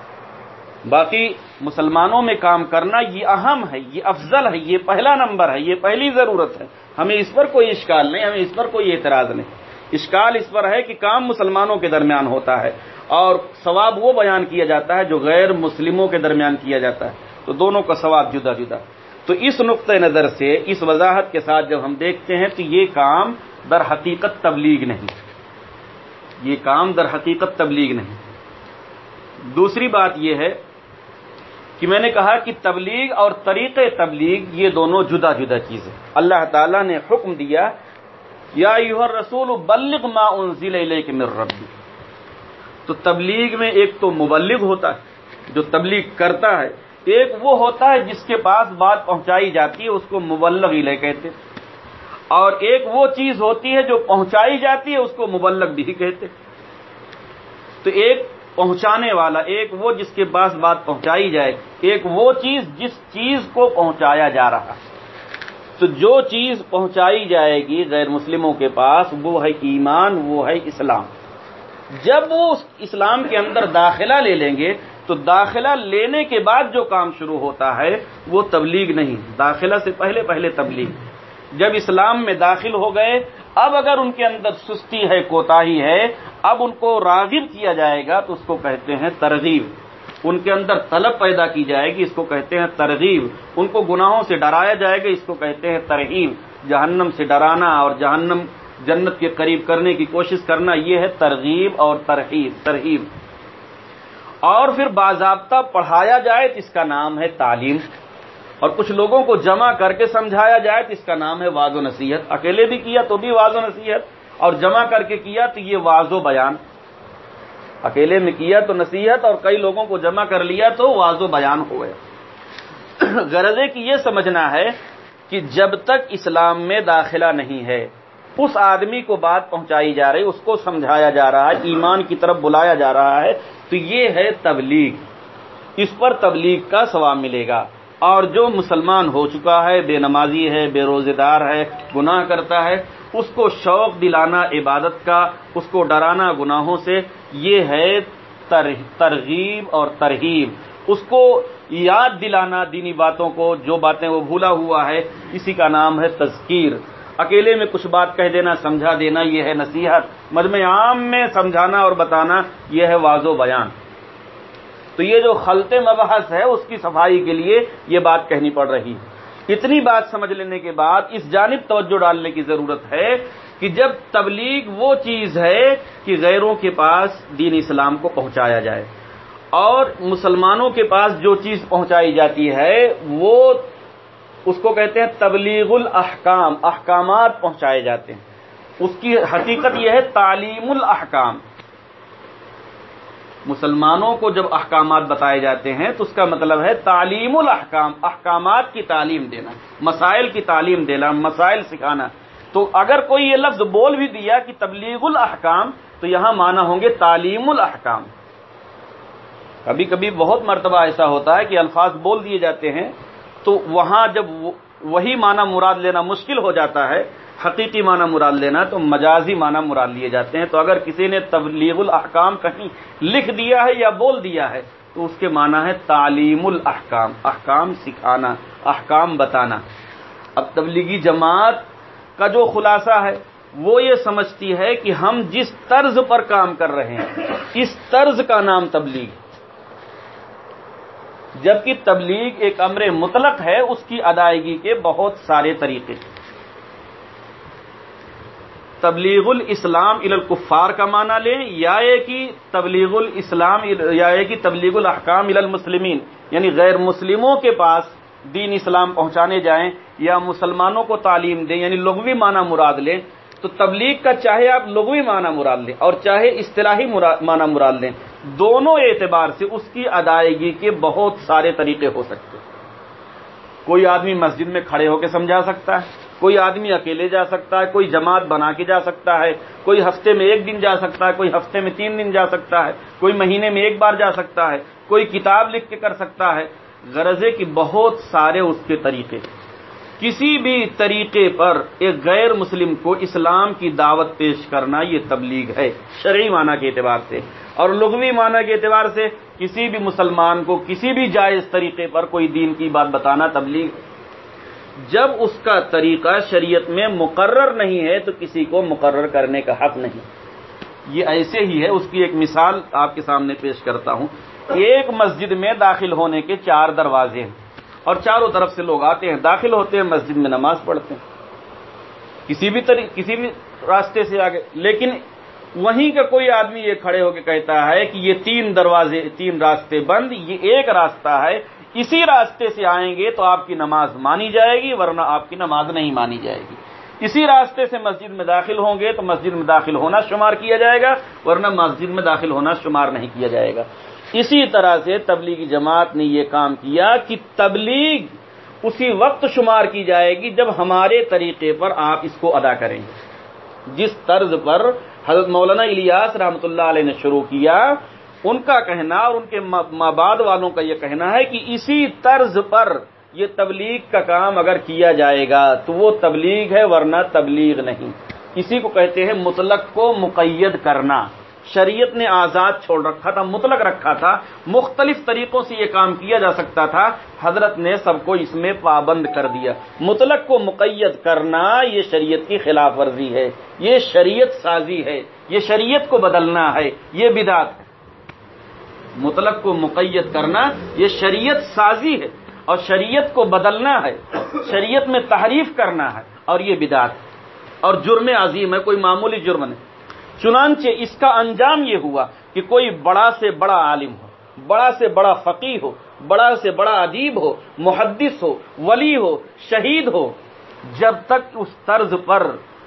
باقی مسلمانوں میں کام کرنا یہ اہم ہے، یہ افضل ہے، یہ پہلا نمبر ہے، یہ پہلی ضرورت ہے. ہمیں اس پر کوئی اشکال نہیں، ہمیں اس پر کوئی اعتراض نہیں. اشکال اس پر ہے کہ کام مسلمانوں کے درمیان ہوتا ہے اور ثواب وہ بیان کیا جاتا ہے جو غیر مسلموں کے درمیان کیا جاتا ہے، تو دونوں کا ثواب جدا جدا. تو اس نقطۂ نظر سے اس وضاحت کے ساتھ جب ہم دیکھتے ہیں تو یہ کام در حقیقت تبلیغ نہیں، یہ کام در حقیقت تبلیغ نہیں. دوسری بات یہ ہے کہ میں نے کہا کہ تبلیغ اور طریق تبلیغ یہ دونوں جدا جدا چیزیں. اللہ تعالیٰ نے حکم دیا یا ایھا الرسول بلغ ما انزل الیک من ربک. تو تبلیغ میں ایک تو مبلغ ہوتا ہے جو تبلیغ کرتا ہے، ایک وہ ہوتا ہے جس کے پاس بات پہنچائی جاتی ہے اس کو مبلغ الیہ کہتے، اور ایک وہ چیز ہوتی ہے جو پہنچائی جاتی ہے اس کو مبلغ بھی کہتے. تو ایک پہنچانے والا، ایک وہ جس کے پاس بات پہنچائی جائے، ایک وہ چیز جس چیز کو پہنچایا جا رہا. تو جو چیز پہنچائی جائے گی غیر مسلموں کے پاس وہ ہے ایمان، وہ ہے اسلام. جب وہ اس اسلام کے اندر داخلہ لے لیں گے تو داخلہ لینے کے بعد جو کام شروع ہوتا ہے وہ تبلیغ نہیں، داخلہ سے پہلے تبلیغ. جب اسلام میں داخل ہو گئے اب اگر ان کے اندر سستی ہے، کوتاہی ہے، اب ان کو راغب کیا جائے گا تو اس کو کہتے ہیں ترغیب. ان کے اندر طلب پیدا کی جائے گی اس کو کہتے ہیں ترغیب. ان کو گناہوں سے ڈرایا جائے گا اس کو کہتے ہیں ترہیب. جہنم سے ڈرانا اور جنت کے قریب کرنے کی کوشش کرنا یہ ہے ترغیب اور ترہیب. اور پھر باضابطہ پڑھایا جائے تو اس کا نام ہے تعلیم، اور کچھ لوگوں کو جمع کر کے سمجھایا جائے تو اس کا نام ہے واعظ و نصیحت. اکیلے بھی کیا تو بھی واعظ و نصیحت، اور جمع کر کے کیا تو یہ واعظ و بیان. اکیلے میں کیا تو نصیحت اور کئی لوگوں کو جمع کر لیا تو واعظ و بیان ہو گیا. غرض ہے کہ یہ سمجھنا ہے کہ جب تک اسلام میں داخلہ نہیں ہے اس آدمی کو بات پہنچائی جا رہی، اس کو سمجھایا جا رہا ہے، ایمان کی طرف بلایا جا رہا ہے، تو یہ ہے تبلیغ. اس پر تبلیغ کا ثواب ملے گا. اور جو مسلمان ہو چکا ہے، بے نمازی ہے، بے روزے دار ہے، گناہ کرتا ہے، اس کو شوق دلانا عبادت کا، اس کو ڈرانا گناہوں سے، یہ ہے ترغیب اور ترہیب. اس کو یاد دلانا دینی باتوں کو، جو باتیں وہ بھولا ہوا ہے، اسی کا نام ہے تذکیر. اکیلے میں کچھ بات کہہ دینا، سمجھا دینا، یہ ہے نصیحت. مجمع عام میں سمجھانا اور بتانا، یہ ہے واضح و بیان. تو یہ جو خلط مبحث ہے اس کی صفائی کے لیے یہ بات کہنی پڑ رہی ہے. اتنی بات سمجھ لینے کے بعد اس جانب توجہ ڈالنے کی ضرورت ہے کہ جب تبلیغ وہ چیز ہے کہ غیروں کے پاس دین اسلام کو پہنچایا جائے، اور مسلمانوں کے پاس جو چیز پہنچائی جاتی ہے وہ اس کو کہتے ہیں تبلیغ الاحکام، احکامات پہنچائے جاتے ہیں. اس کی حقیقت یہ ہے تعلیم الاحکام. مسلمانوں کو جب احکامات بتائے جاتے ہیں تو اس کا مطلب ہے تعلیم الاحکام، احکامات کی تعلیم دینا، مسائل کی تعلیم دینا، مسائل سکھانا. تو اگر کوئی یہ لفظ بول بھی دیا کہ تبلیغ الاحکام، تو یہاں معنی ہوں گے تعلیم الاحکام. کبھی کبھی بہت مرتبہ ایسا ہوتا ہے کہ الفاظ بول دیے جاتے ہیں تو وہاں جب وہی معنی مراد لینا مشکل ہو جاتا ہے، حقیقی معنی مراد لینا، تو مجازی معنی مراد لیے جاتے ہیں. تو اگر کسی نے تبلیغ الاحکام کہیں لکھ دیا ہے یا بول دیا ہے تو اس کے معنی ہے تعلیم الاحکام، احکام سکھانا، احکام بتانا. اب تبلیغی جماعت کا جو خلاصہ ہے وہ یہ سمجھتی ہے کہ ہم جس طرز پر کام کر رہے ہیں اس طرز کا نام تبلیغ ہے، جبکہ تبلیغ ایک امر مطلق ہے، اس کی ادائیگی کے بہت سارے طریقے. تبلیغ الاسلام الی الکفار کا معنی لیں، یا یہ کہ تبلیغ الاسلام یا یہ کہ تبلیغ الاحکام الی المسلمین، یعنی غیر مسلموں کے پاس دین اسلام پہنچانے جائیں یا مسلمانوں کو تعلیم دیں، یعنی لغوی معنی مراد لیں. تو تبلیغ کا چاہے آپ لغوی معنی مراد لیں اور چاہے اصطلاحی معنی مراد لیں، دونوں اعتبار سے اس کی ادائیگی کے بہت سارے طریقے ہو سکتے ہیں. کوئی آدمی مسجد میں کھڑے ہو کے سمجھا سکتا ہے، کوئی آدمی اکیلے جا سکتا ہے، کوئی جماعت بنا کے جا سکتا ہے، کوئی ہفتے میں 1 دن جا سکتا ہے، کوئی ہفتے میں 3 دن جا سکتا ہے، کوئی مہینے میں 1 بار جا سکتا ہے، کوئی کتاب لکھ کے کر سکتا ہے. غرض ہے کہ بہت سارے اس کے طریقے. کسی بھی طریقے پر ایک غیر مسلم کو اسلام کی دعوت پیش کرنا یہ تبلیغ ہے، شرعی معنی کے اعتبار سے. اور لغوی معنی کے اعتبار سے کسی بھی مسلمان کو کسی بھی جائز طریقے پر کوئی دین کی بات بتانا تبلیغ. جب اس کا طریقہ شریعت میں مقرر نہیں ہے تو کسی کو مقرر کرنے کا حق نہیں. یہ ایسے ہی ہے، اس کی ایک مثال آپ کے سامنے پیش کرتا ہوں. ایک مسجد میں داخل ہونے کے 4 دروازے ہیں اور چاروں طرف سے لوگ آتے ہیں، داخل ہوتے ہیں، مسجد میں نماز پڑھتے ہیں کسی بھی راستے سے آگے. لیکن وہیں کا کوئی آدمی یہ کھڑے ہو کے کہتا ہے کہ یہ 3 راستے بند، یہ ایک راستہ ہے، اسی راستے سے آئیں گے تو آپ کی نماز مانی جائے گی ورنہ آپ کی نماز نہیں مانی جائے گی. اسی راستے سے مسجد میں داخل ہوں گے تو مسجد میں داخل ہونا شمار کیا جائے گا ورنہ مسجد میں داخل ہونا شمار نہیں کیا جائے گا. اسی طرح سے تبلیغی جماعت نے یہ کام کیا کہ تبلیغ اسی وقت شمار کی جائے گی جب ہمارے طریقے پر آپ اس کو ادا کریں گے. جس طرز پر حضرت مولانا الیاس رحمۃ اللہ علیہ نے شروع کیا، ان کا کہنا اور ان کے مابعد والوں کا یہ کہنا ہے کہ اسی طرز پر یہ تبلیغ کا کام اگر کیا جائے گا تو وہ تبلیغ ہے ورنہ تبلیغ نہیں. اسی کو کہتے ہیں مطلق کو مقید کرنا. شریعت نے آزاد چھوڑ رکھا تھا، مطلق رکھا تھا، مختلف طریقوں سے یہ کام کیا جا سکتا تھا، حضرت نے سب کو اس میں پابند کر دیا. مطلق کو مقید کرنا یہ شریعت کی خلاف ورزی ہے، یہ شریعت سازی ہے، یہ شریعت کو بدلنا ہے، یہ بدعت ہے. مطلق کو مقید کرنا یہ شریعت سازی ہے اور شریعت کو بدلنا ہے، شریعت میں تحریف کرنا ہے، اور یہ بدعت ہے اور جرم عظیم ہے، کوئی معمولی جرم نہیں. چنانچہ اس کا انجام یہ ہوا کہ کوئی بڑا سے بڑا عالم ہو، بڑا سے بڑا فقیہ ہو، بڑا سے بڑا ادیب ہو، محدث ہو، ولی ہو، شہید ہو، جب تک اس طرز پر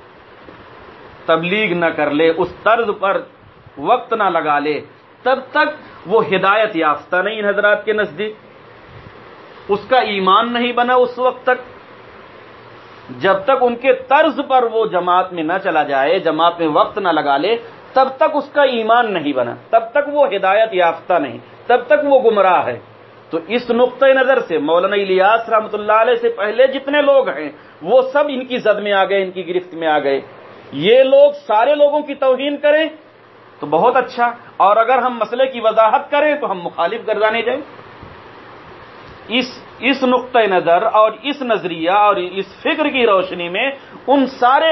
تبلیغ نہ کر لے، اس طرز پر وقت نہ لگا لے، تب تک وہ ہدایت یافتہ نہیں حضرات کے نزدیک. اس کا ایمان نہیں بنا اس وقت تک جب تک ان کے طرز پر وہ جماعت میں نہ چلا جائے، جماعت میں وقت نہ لگا لے، تب تک اس کا ایمان نہیں بنا، تب تک وہ ہدایت یافتہ نہیں، تب تک وہ گمراہ ہے. تو اس نقطۂ نظر سے مولانا الیاس رحمۃ اللہ علیہ سے پہلے جتنے لوگ ہیں وہ سب ان کی زد میں آ گئے، ان کی گرفت میں آ گئے. یہ لوگ سارے لوگوں کی توہین کریں تو بہت اچھا، اور اگر ہم مسئلے کی وضاحت کریں تو ہم مخالف گردانے جائیں. اس نقطۂ نظر اور اس نظریہ اور اس فکر کی روشنی میں ان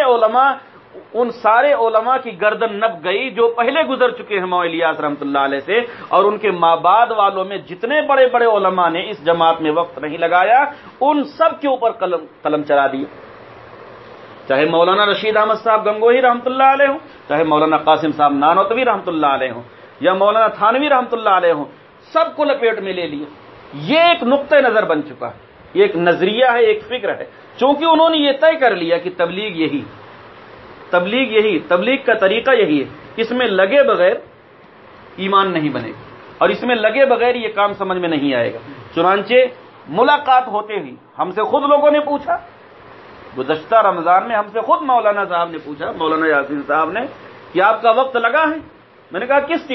سارے علماء کی گردن نپ گئی جو پہلے گزر چکے ہیں مولانا الیاس رحمۃ اللہ علیہ سے، اور ان کے مابعد والوں میں جتنے بڑے بڑے علماء نے اس جماعت میں وقت نہیں لگایا ان سب کے اوپر قلم چلا دیا. چاہے مولانا رشید احمد صاحب گنگوہی رحمۃ اللہ علیہ ہوں، چاہے مولانا قاسم صاحب نانوتوی رحمۃ اللہ علیہ ہوں، یا مولانا تھانوی رحمۃ اللہ علیہ ہوں، سب کو لپیٹ میں لے لیا. یہ ایک نقطۂ نظر بن چکا ہے، یہ ایک نظریہ ہے، ایک فکر ہے. چونکہ انہوں نے یہ طے کر لیا کہ تبلیغ کا طریقہ یہی ہے، اس میں لگے بغیر ایمان نہیں بنے گا، اور اس میں لگے بغیر یہ کام سمجھ میں نہیں آئے گا. چنانچہ ملاقات ہوتے ہی ہم سے خود لوگوں نے پوچھا، گزشتہ رمضان میں ہم سے خود مولانا صاحب نے پوچھا، مولانا یاسین صاحب نے، کہ آپ کا وقت لگا ہے؟ میں نے کہا کس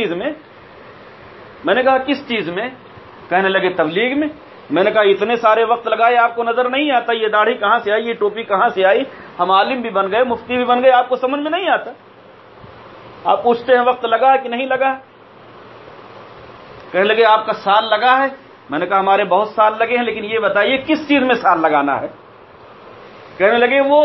چیز میں؟ کہنے لگے تبلیغ میں. میں نے کہا اتنے سارے وقت لگائے آپ کو نظر نہیں آتا یہ داڑھی کہاں سے آئی، یہ ٹوپی کہاں سے آئی؟ ہم عالم بھی بن گئے، مفتی بھی بن گئے، آپ کو سمجھ میں نہیں آتا؟ آپ پوچھتے ہیں وقت لگا کہ نہیں لگا؟ کہنے لگے آپ کا سال لگا ہے. میں نے کہا ہمارے بہت سال لگے ہیں، لیکن یہ بتائیے کس چیز میں سال لگانا ہے؟ کہنے لگے وہ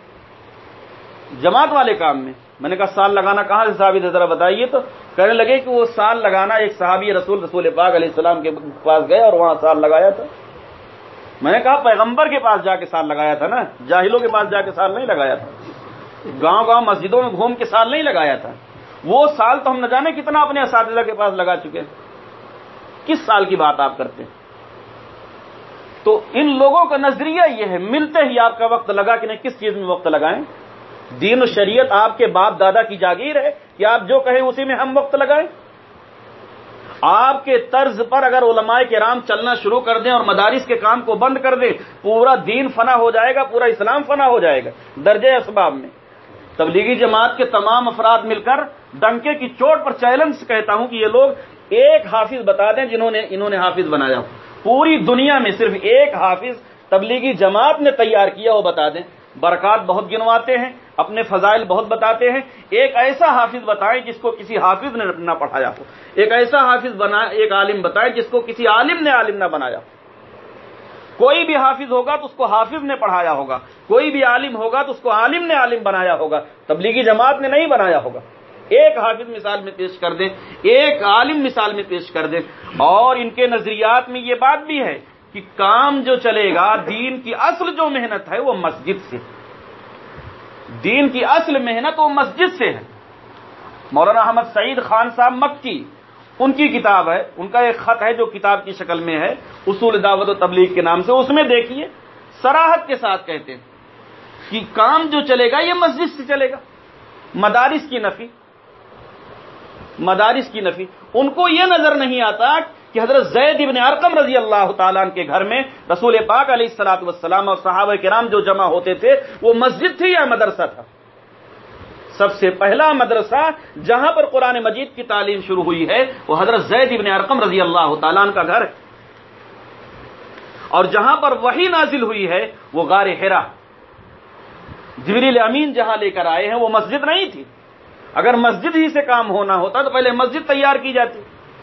جماعت والے کام میں. میں نے کہا سال لگانا کہاں سے ثابت ہے، ذرا بتائیے تو. کہنے لگے کہ وہ سال لگانا ایک صحابی رسول پاک علیہ السلام کے پاس گئے اور وہاں سال لگایا تھا. میں نے کہا پیغمبر کے پاس جا کے سال لگایا تھا نا، جاہلوں کے پاس جا کے سال نہیں لگایا تھا، گاؤں مسجدوں میں گھوم کے سال نہیں لگایا تھا. وہ سال تو ہم نہ جانے کتنا اپنے اساتذہ کے پاس لگا چکے ہیں. کس سال کی بات آپ کرتے ہیں؟ تو ان لوگوں کا نظریہ یہ ہے، ملتے ہی آپ کا وقت لگا کہ نہیں، کس چیز میں وقت لگائیں؟ دین و شریعت آپ کے باپ دادا کی جاگیر ہے کہ آپ جو کہیں اسی میں ہم وقت لگائیں؟ آپ کے طرز پر اگر علماء کرام چلنا شروع کر دیں اور مدارس کے کام کو بند کر دیں، پورا دین فنا ہو جائے گا، پورا اسلام فنا ہو جائے گا. درجہ اسباب میں تبلیغی جماعت کے تمام افراد مل کر ڈنکے کی چوٹ پر چیلنج کہتا ہوں کہ یہ لوگ ایک حافظ بتا دیں انہوں نے حافظ بنایا ہو. پوری دنیا میں صرف ایک حافظ تبلیغی جماعت نے تیار کیا، وہ بتا دیں. برکات بہت گنواتے ہیں، اپنے فضائل بہت بتاتے ہیں. ایک ایسا حافظ بتائیں جس کو کسی حافظ نے نہ پڑھایا ہو. ایک ایسا حافظ ایک عالم بتائیں جس کو کسی عالم نے عالم نہ بنایا ہو. کوئی بھی حافظ ہوگا تو اس کو حافظ نے پڑھایا ہوگا، کوئی بھی عالم ہوگا تو اس کو عالم نے عالم بنایا ہوگا، تبلیغی جماعت نے نہیں بنایا ہوگا. ایک حافظ مثال میں پیش کر دیں، ایک عالم مثال میں پیش کر دیں. اور ان کے نظریات میں یہ بات بھی ہے کہ کام جو چلے گا، دین کی اصل جو محنت ہے وہ مسجد سے، دین کی اصل محنت وہ مسجد سے ہے. مولانا احمد سعید خان صاحب مکی، ان کی کتاب ہے، ان کا ایک خط ہے جو کتاب کی شکل میں ہے، اصول دعوت و تبلیغ کے نام سے. اس میں دیکھیے صراحت کے ساتھ کہتے ہیں کہ کام جو چلے گا یہ مسجد سے چلے گا. مدارس کی نفی ان کو یہ نظر نہیں آتا کہ حضرت زید ابن ارقم رضی اللہ تعالیٰ عنہ کے گھر میں رسول پاک علیہ الصلوۃ والسلام اور صحابہ کرام جو جمع ہوتے تھے وہ مسجد تھی یا مدرسہ تھا؟ سب سے پہلا مدرسہ جہاں پر قرآن مجید کی تعلیم شروع ہوئی ہے وہ حضرت زید ابن ارقم رضی اللہ تعالیٰ عنہ کا گھر ہے. اور جہاں پر وحی نازل ہوئی ہے وہ غار حرا، جبریل امین جہاں لے کر آئے ہیں وہ مسجد نہیں تھی. اگر مسجد ہی سے کام ہونا ہوتا تو پہلے مسجد تیار کی جاتی.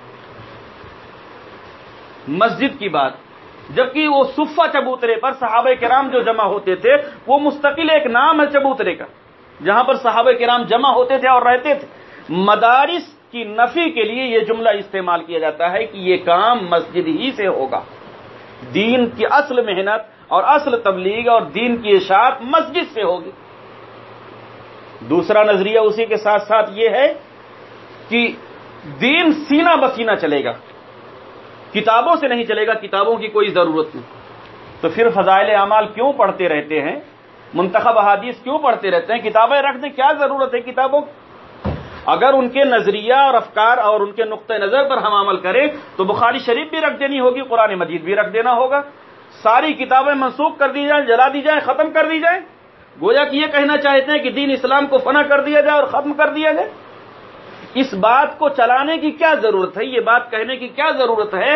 مسجد کی بات، جبکہ وہ صفہ چبوترے پر صحابہ کرام جو جمع ہوتے تھے وہ مستقل ایک نام ہے چبوترے کا، جہاں پر صحابہ کرام جمع ہوتے تھے اور رہتے تھے. مدارس کی نفی کے لیے یہ جملہ استعمال کیا جاتا ہے کہ یہ کام مسجد ہی سے ہوگا. دین کی اصل محنت اور اصل تبلیغ اور دین کی اشاعت مسجد سے ہوگی. دوسرا نظریہ اسی کے ساتھ ساتھ یہ ہے کہ دین سینہ بسینہ چلے گا، کتابوں سے نہیں چلے گا، کتابوں کی کوئی ضرورت نہیں. تو پھر فضائل اعمال کیوں پڑھتے رہتے ہیں، منتخب احادیث کیوں پڑھتے رہتے ہیں؟ کتابیں رکھ دیں، کیا ضرورت ہے کتابوں؟ اگر ان کے نظریہ اور افکار اور ان کے نقطۂ نظر پر ہم عمل کریں تو بخاری شریف بھی رکھ دینی ہوگی، قرآن مجید بھی رکھ دینا ہوگا، ساری کتابیں منسوخ کر دی جائیں، جلا دی جائیں، ختم کر دی جائیں. گویا کہ یہ کہنا چاہتے ہیں کہ دین اسلام کو فنا کر دیا جائے اور ختم کر دیا جائے. اس بات کو چلانے کی کیا ضرورت ہے، یہ بات کہنے کی کیا ضرورت ہے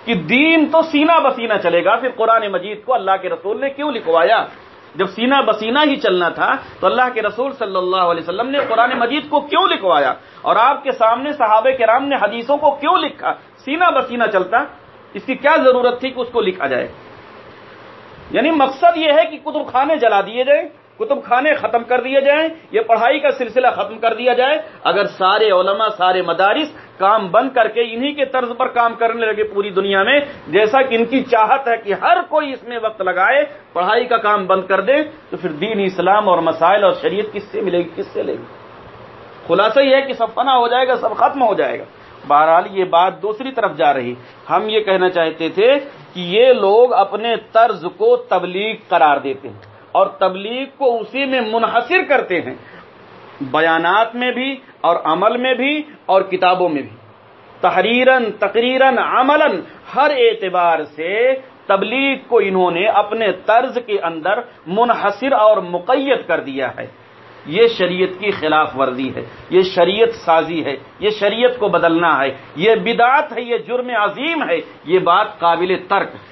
کہ دین تو سینہ بسینہ چلے گا، پھر قرآن مجید کو اللہ کے رسول نے کیوں لکھوایا؟ جب سینہ بسینہ ہی چلنا تھا تو اللہ کے رسول صلی اللہ علیہ وسلم نے قرآن مجید کو کیوں لکھوایا؟ اور آپ کے سامنے صحابہ کرام نے حدیثوں کو کیوں لکھا؟ سینہ بسینہ چلتا، اس کی کیا ضرورت تھی کہ اس کو لکھا جائے؟ یعنی مقصد یہ ہے کہ کتب خانے جلا دیے جائیں، کتب خانے ختم کر دیے جائیں، یہ پڑھائی کا سلسلہ ختم کر دیا جائے۔ اگر سارے علماء، سارے مدارس کام بند کر کے انہی کے طرز پر کام کرنے لگے پوری دنیا میں، جیسا کہ ان کی چاہت ہے کہ ہر کوئی اس میں وقت لگائے، پڑھائی کا کام بند کر دے، تو پھر دین اسلام اور مسائل اور شریعت کس سے ملے گی، کس سے لے گی؟ خلاصہ یہ ہے کہ سب فنا ہو جائے گا، سب ختم ہو جائے گا۔ بہرحال یہ بات دوسری طرف جا رہی، ہم یہ کہنا چاہتے تھے کہ یہ لوگ اپنے طرز کو تبلیغ قرار دیتے ہیں اور تبلیغ کو اسی میں منحصر کرتے ہیں، بیانات میں بھی اور عمل میں بھی اور کتابوں میں بھی، تحریراً، تقریراً، عملاً، ہر اعتبار سے تبلیغ کو انہوں نے اپنے طرز کے اندر منحصر اور مقید کر دیا ہے۔ یہ شریعت کی خلاف ورزی ہے، یہ شریعت سازی ہے، یہ شریعت کو بدلنا ہے، یہ بدعت ہے، یہ جرم عظیم ہے، یہ بات قابل ترک ہے۔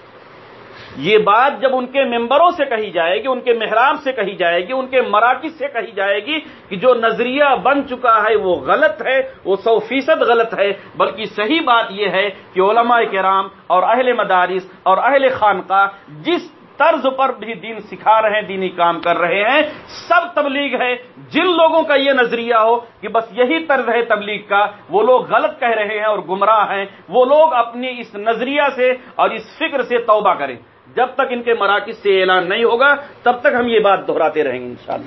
یہ بات جب ان کے ممبروں سے کہی جائے گی، ان کے محراب سے کہی جائے گی، ان کے مراکز سے کہی جائے گی کہ جو نظریہ بن چکا ہے وہ غلط ہے، وہ 100% غلط ہے، بلکہ صحیح بات یہ ہے کہ علماء کرام اور اہل مدارس اور اہل خانقاہ جس طرز پر بھی دین سکھا رہے ہیں، دینی کام کر رہے ہیں، سب تبلیغ ہے۔ جن لوگوں کا یہ نظریہ ہو کہ بس یہی طرز ہے تبلیغ کا، وہ لوگ غلط کہہ رہے ہیں اور گمراہ ہیں۔ وہ لوگ اپنی اس نظریہ سے اور اس فکر سے توبہ کریں۔ جب تک ان کے مراکز سے اعلان نہیں ہوگا تب تک ہم یہ بات دہراتے رہیں گے انشاءاللہ۔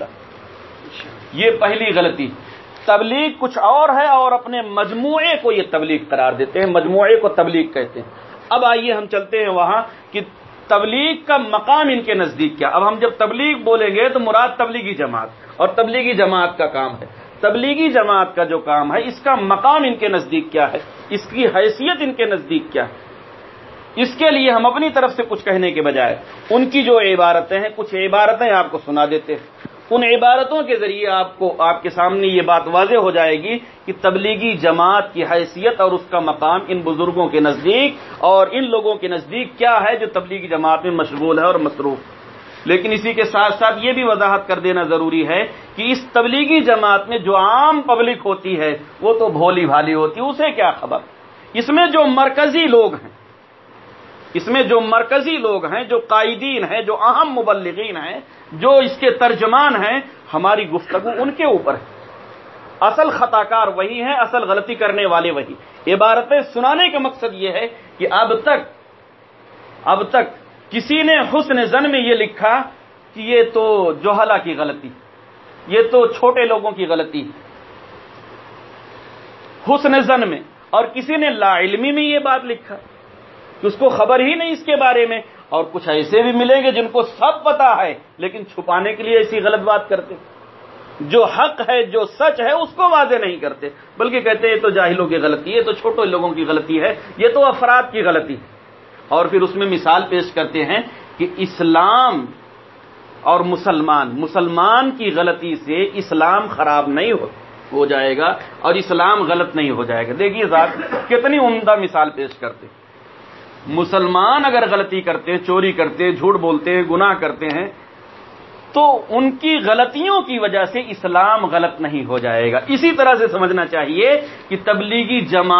یہ پہلی غلطی، تبلیغ کچھ اور ہے اور اپنے مجموعے کو یہ تبلیغ قرار دیتے ہیں، مجموعے کو تبلیغ کہتے ہیں۔ اب آئیے ہم چلتے ہیں وہاں کہ تبلیغ کا مقام ان کے نزدیک کیا۔ اب ہم جب تبلیغ بولیں گے تو مراد تبلیغی جماعت اور تبلیغی جماعت کا کام ہے۔ تبلیغی جماعت کا جو کام ہے اس کا مقام ان کے نزدیک کیا ہے، اس کی حیثیت ان کے نزدیک کیا ہے، اس کے لیے ہم اپنی طرف سے کچھ کہنے کے بجائے ان کی جو عبارتیں ہیں، کچھ عبارتیں آپ کو سنا دیتے ہیں۔ ان عبارتوں کے ذریعے آپ کے سامنے یہ بات واضح ہو جائے گی کہ تبلیغی جماعت کی حیثیت اور اس کا مقام ان بزرگوں کے نزدیک اور ان لوگوں کے نزدیک کیا ہے جو تبلیغی جماعت میں مشغول ہے اور مصروف۔ لیکن اسی کے ساتھ ساتھ یہ بھی وضاحت کر دینا ضروری ہے کہ اس تبلیغی جماعت میں جو عام پبلک ہوتی ہے وہ تو بھولی بھالی ہوتی ہے، اسے کیا خبر۔ اس میں جو مرکزی لوگ ہیں، اس میں جو مرکزی لوگ ہیں، جو قائدین ہیں، جو اہم مبلغین ہیں، جو اس کے ترجمان ہیں، ہماری گفتگو ان کے اوپر ہے۔ اصل خطا کار وہی ہیں، اصل غلطی کرنے والے وہی۔ عبارتیں سنانے کا مقصد یہ ہے کہ اب تک کسی نے حسن ظن میں یہ لکھا کہ یہ تو جوہلا کی غلطی، یہ تو چھوٹے لوگوں کی غلطی، حسن ظن میں، اور کسی نے لا علمی میں یہ بات لکھا کہ اس کو خبر ہی نہیں اس کے بارے میں، اور کچھ ایسے بھی ملیں گے جن کو سب پتا ہے لیکن چھپانے کے لیے ایسی غلط بات کرتے، جو حق ہے، جو سچ ہے اس کو واضح نہیں کرتے، بلکہ کہتے ہیں یہ تو جاہلوں کی غلطی ہے، یہ تو چھوٹے لوگوں کی غلطی ہے، یہ تو افراد کی غلطی ہے، اور پھر اس میں مثال پیش کرتے ہیں کہ اسلام اور مسلمان کی غلطی سے اسلام خراب نہیں ہو جائے گا اور اسلام غلط نہیں ہو جائے گا۔ دیکھیے صاحب کتنی عمدہ مثال پیش کرتے، مسلمان اگر غلطی کرتے ہیں، چوری کرتے ہیں، جھوٹ بولتے ہیں، گناہ کرتے ہیں، تو ان کی غلطیوں کی وجہ سے اسلام غلط نہیں ہو جائے گا۔ اسی طرح سے سمجھنا چاہیے کہ تبلیغی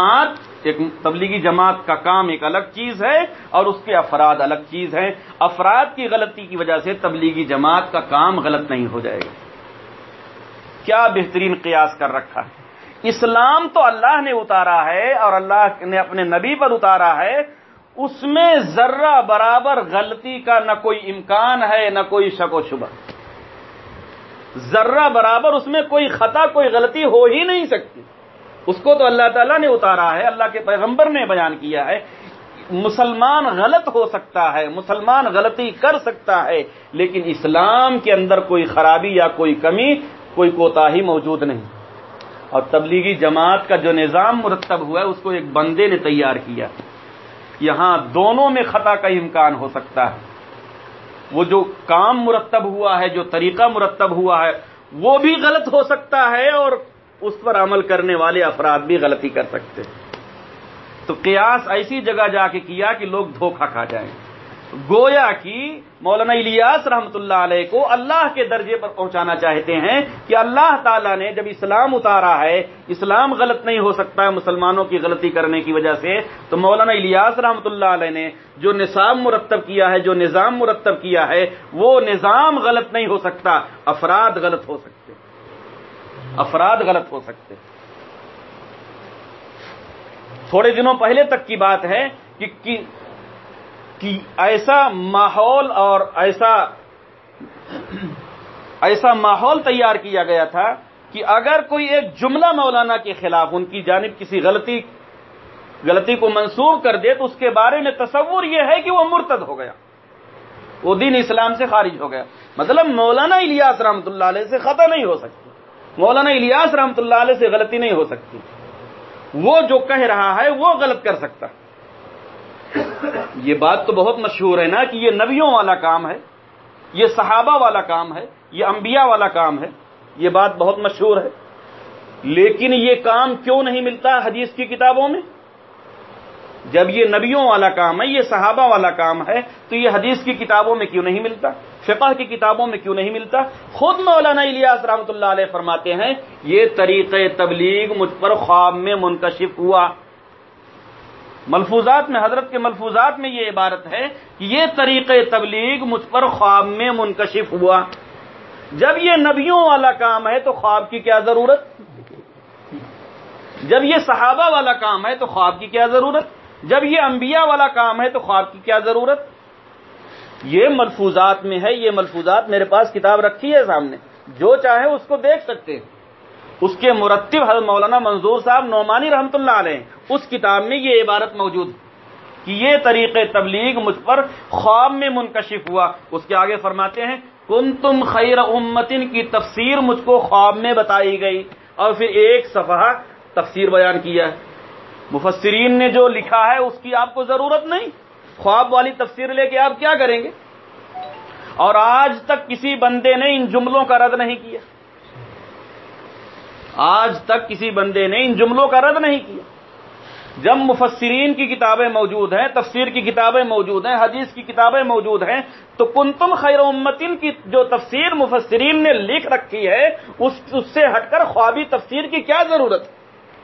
جماعت کا کام ایک الگ چیز ہے اور اس کے افراد الگ چیز ہیں۔ افراد کی غلطی کی وجہ سے تبلیغی جماعت کا کام غلط نہیں ہو جائے گا۔ کیا بہترین قیاس کر رکھا ہے۔ اسلام تو اللہ نے اتارا ہے اور اللہ نے اپنے نبی پر اتارا ہے، اس میں ذرہ برابر غلطی کا نہ کوئی امکان ہے نہ کوئی شک و شبہ، ذرہ برابر اس میں کوئی خطا، کوئی غلطی ہو ہی نہیں سکتی۔ اس کو تو اللہ تعالیٰ نے اتارا ہے، اللہ کے پیغمبر نے بیان کیا ہے۔ مسلمان غلط ہو سکتا ہے، مسلمان غلطی کر سکتا ہے، لیکن اسلام کے اندر کوئی خرابی یا کوئی کمی، کوئی کوتاہی موجود نہیں۔ اور تبلیغی جماعت کا جو نظام مرتب ہوا ہے اس کو ایک بندے نے تیار کیا، یہاں دونوں میں خطا کا امکان ہو سکتا ہے۔ وہ جو کام مرتب ہوا ہے، جو طریقہ مرتب ہوا ہے، وہ بھی غلط ہو سکتا ہے اور اس پر عمل کرنے والے افراد بھی غلطی کر سکتے ہیں۔ تو قیاس ایسی جگہ جا کے کیا کہ لوگ دھوکہ کھا جائیں. گویا کہ مولانا الیاس رحمۃ اللہ علیہ کو اللہ کے درجے پر پہنچانا چاہتے ہیں کہ اللہ تعالیٰ نے جب اسلام اتارا ہے، اسلام غلط نہیں ہو سکتا ہے مسلمانوں کی غلطی کرنے کی وجہ سے، تو مولانا الیاس رحمۃ اللہ علیہ نے جو نصاب مرتب کیا ہے، جو نظام مرتب کیا ہے، وہ نظام غلط نہیں ہو سکتا، افراد غلط ہو سکتے، افراد غلط ہو سکتے. تھوڑے دنوں پہلے تک کی بات ہے کہ ایسا ماحول اور ایسا ماحول تیار کیا گیا تھا کہ اگر کوئی ایک جملہ مولانا کے خلاف ان کی جانب کسی غلطی کو منسوخ کر دے تو اس کے بارے میں تصور یہ ہے کہ وہ مرتد ہو گیا، وہ دین اسلام سے خارج ہو گیا. مطلب مولانا الیاس رحمۃ اللہ علیہ سے خطا نہیں ہو سکتی، مولانا الیاس رحمۃ اللہ علیہ سے غلطی نہیں ہو سکتی، وہ جو کہہ رہا ہے وہ غلط کر سکتا. یہ بات تو بہت مشہور ہے نا کہ یہ نبیوں والا کام ہے، یہ صحابہ والا کام ہے، یہ انبیاء والا کام ہے، یہ بات بہت مشہور ہے. لیکن یہ کام کیوں نہیں ملتا حدیث کی کتابوں میں؟ جب یہ نبیوں والا کام ہے، یہ صحابہ والا کام ہے، تو یہ حدیث کی کتابوں میں کیوں نہیں ملتا، فقہ کی کتابوں میں کیوں نہیں ملتا؟ خود مولانا الیاس رحمۃ اللہ علیہ فرماتے ہیں یہ طریقہ تبلیغ مجھ پر خواب میں منکشف ہوا. ملفوظات میں، حضرت کے ملفوظات میں یہ عبارت ہے کہ یہ طریقہ تبلیغ مجھ پر خواب میں منکشف ہوا. جب یہ نبیوں والا کام ہے تو خواب کی کیا ضرورت؟ جب یہ صحابہ والا کام ہے تو خواب کی کیا ضرورت؟ جب یہ انبیاء والا کام ہے تو خواب کی کیا ضرورت؟ یہ ملفوظات میں ہے، یہ ملفوظات میرے پاس کتاب رکھی ہے سامنے، جو چاہے اس کو دیکھ سکتے ہیں. اس کے مرتب حضرت مولانا منظور صاحب نعمانی رحمۃ اللہ علیہ، اس کتاب میں یہ عبارت موجود کہ یہ طریقہ تبلیغ مجھ پر خواب میں منکشف ہوا. اس کے آگے فرماتے ہیں کنتم خیر امتن کی تفسیر مجھ کو خواب میں بتائی گئی، اور پھر ایک صفحہ تفسیر بیان کیا ہے. مفسرین نے جو لکھا ہے اس کی آپ کو ضرورت نہیں، خواب والی تفسیر لے کے آپ کیا کریں گے؟ اور آج تک کسی بندے نے ان جملوں کا رد نہیں کیا، آج تک کسی بندے نے ان جملوں کا رد نہیں کیا. جب مفسرین کی کتابیں موجود ہیں، تفسیر کی کتابیں موجود ہیں، حدیث کی کتابیں موجود ہیں، تو کنتم خیر امتن کی جو تفسیر مفسرین نے لکھ رکھی ہے اس سے ہٹ کر خوابی تفسیر کی کیا ضرورت ہے؟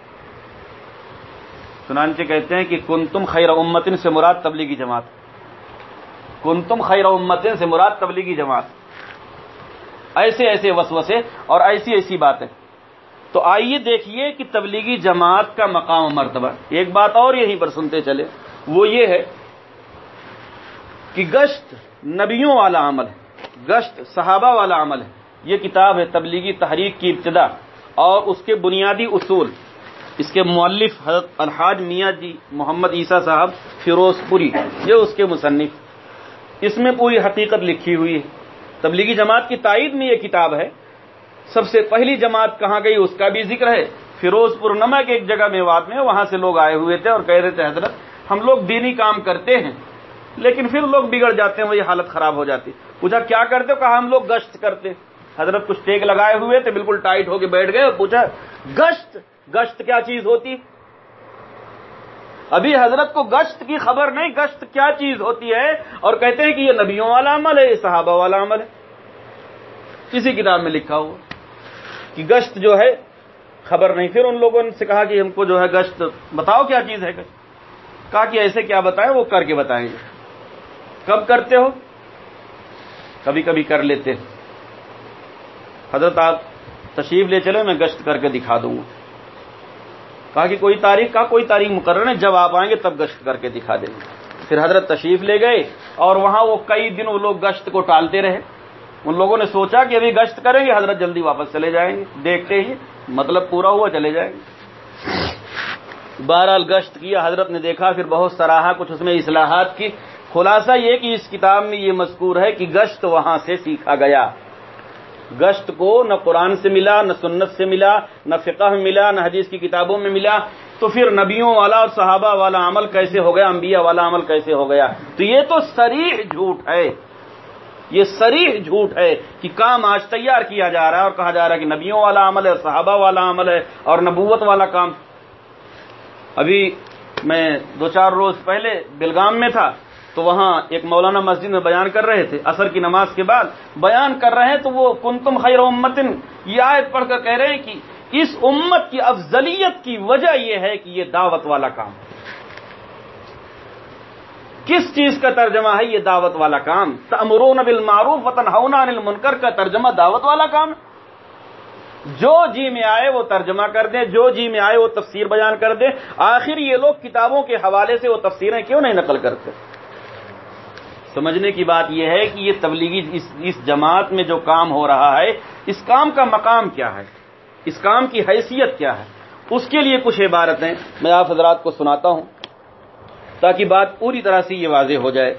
چنانچہ کہتے ہیں کہ کنتم خیر امتن سے مراد تبلیغی جماعت، کنتم خیر امتن سے مراد تبلیغی جماعت. ایسے ایسے وسوسے اور ایسی ایسی باتیں. تو آئیے دیکھیے کہ تبلیغی جماعت کا مقام و مرتبہ. ایک بات اور یہیں پر سنتے چلے، وہ یہ ہے کہ گشت نبیوں والا عمل ہے، گشت صحابہ والا عمل ہے. یہ کتاب ہے تبلیغی تحریک کی ابتدا اور اس کے بنیادی اصول. اس کے مؤلف حضرت الحاج میاں جی محمد عیسیٰ صاحب فیروز پوری، یہ اس کے مصنف. اس میں پوری حقیقت لکھی ہوئی ہے. تبلیغی جماعت کی تائید میں یہ کتاب ہے. سب سے پہلی جماعت کہاں گئی اس کا بھی ذکر ہے. فیروز پور نمک ایک جگہ میوات میں، وہاں سے لوگ آئے ہوئے تھے اور کہہ رہے تھے حضرت ہم لوگ دینی کام کرتے ہیں لیکن پھر لوگ بگڑ جاتے ہیں، وہی حالت خراب ہو جاتی. پوچھا کیا کرتے ہو؟ کہا ہم لوگ گشت کرتے ہیں. حضرت کچھ ٹیک لگائے ہوئے تھے، بالکل ٹائٹ ہو کے بیٹھ گئے اور پوچھا گشت، گشت کیا چیز ہوتی؟ ابھی حضرت کو گشت کی خبر نہیں، گشت کیا چیز ہوتی ہے، اور کہتے ہیں کہ یہ نبیوں والا عمل ہے، یہ صحابہ والا عمل ہے. کسی کتاب میں لکھا ہوا کہ گشت جو ہے خبر نہیں. پھر ان لوگوں نے سے کہا کہ ہم کو جو ہے گشت بتاؤ کیا چیز ہے گشت. کہا کہ ایسے کیا بتائیں، وہ کر کے بتائیں گے. کب کرتے ہو؟ کبھی کبھی کر لیتے. حضرت آپ تشریف لے چلے، میں گشت کر کے دکھا دوں گا. کہا کہ کوئی تاریخ؟ کہا کوئی تاریخ مقرر ہے، جب آپ آئیں گے تب گشت کر کے دکھا دیں گے. پھر حضرت تشریف لے گئے اور وہاں وہ کئی دن وہ لوگ گشت کو ٹالتے رہے. ان لوگوں نے سوچا کہ ابھی گشت کریں گے، حضرت جلدی واپس چلے جائیں گے. دیکھتے ہی مطلب پورا ہوا، چلے جائیں گے. بہرحال گشت کیا، حضرت نے دیکھا، پھر بہت سراہا، کچھ اس میں اصلاحات کی. خلاصہ یہ کہ اس کتاب میں یہ مذکور ہے کہ گشت وہاں سے سیکھا گیا. گشت کو نہ قرآن سے ملا، نہ سنت سے ملا، نہ فقہ میں ملا، نہ حدیث کی کتابوں میں ملا. تو پھر نبیوں والا اور صحابہ والا عمل کیسے ہو گیا، انبیاء والا عمل کیسے ہو گیا؟ تو یہ تو صریح جھوٹ ہے، یہ صریح جھوٹ ہے کہ کام آج تیار کیا جا رہا ہے اور کہا جا رہا ہے کہ نبیوں والا عمل ہے، صحابہ والا عمل ہے اور نبوت والا کام. ابھی میں 2-4 روز پہلے بلگام میں تھا تو وہاں ایک مولانا مسجد میں بیان کر رہے تھے، عصر کی نماز کے بعد بیان کر رہے ہیں، تو وہ کنتم خیر امتن یہ آیت پڑھ کر کہہ رہے ہیں کہ اس امت کی افضلیت کی وجہ یہ ہے کہ یہ دعوت والا کام ہے۔ کس چیز کا ترجمہ ہے یہ دعوت والا کام؟ تأمرون بالمعروف وتنہون عن المنکر کا ترجمہ دعوت والا کام۔ جو جی میں آئے وہ ترجمہ کر دیں، جو جی میں آئے وہ تفسیر بیان کر دیں۔ آخر یہ لوگ کتابوں کے حوالے سے وہ تفسیریں کیوں نہیں نقل کرتے؟ سمجھنے کی بات یہ ہے کہ یہ تبلیغی اس جماعت میں جو کام ہو رہا ہے، اس کام کا مقام کیا ہے، اس کام کی حیثیت کیا ہے، اس کے لیے کچھ عبارتیں میں آپ حضرات کو سناتا ہوں تاکہ بات پوری طرح سے یہ واضح ہو جائے۔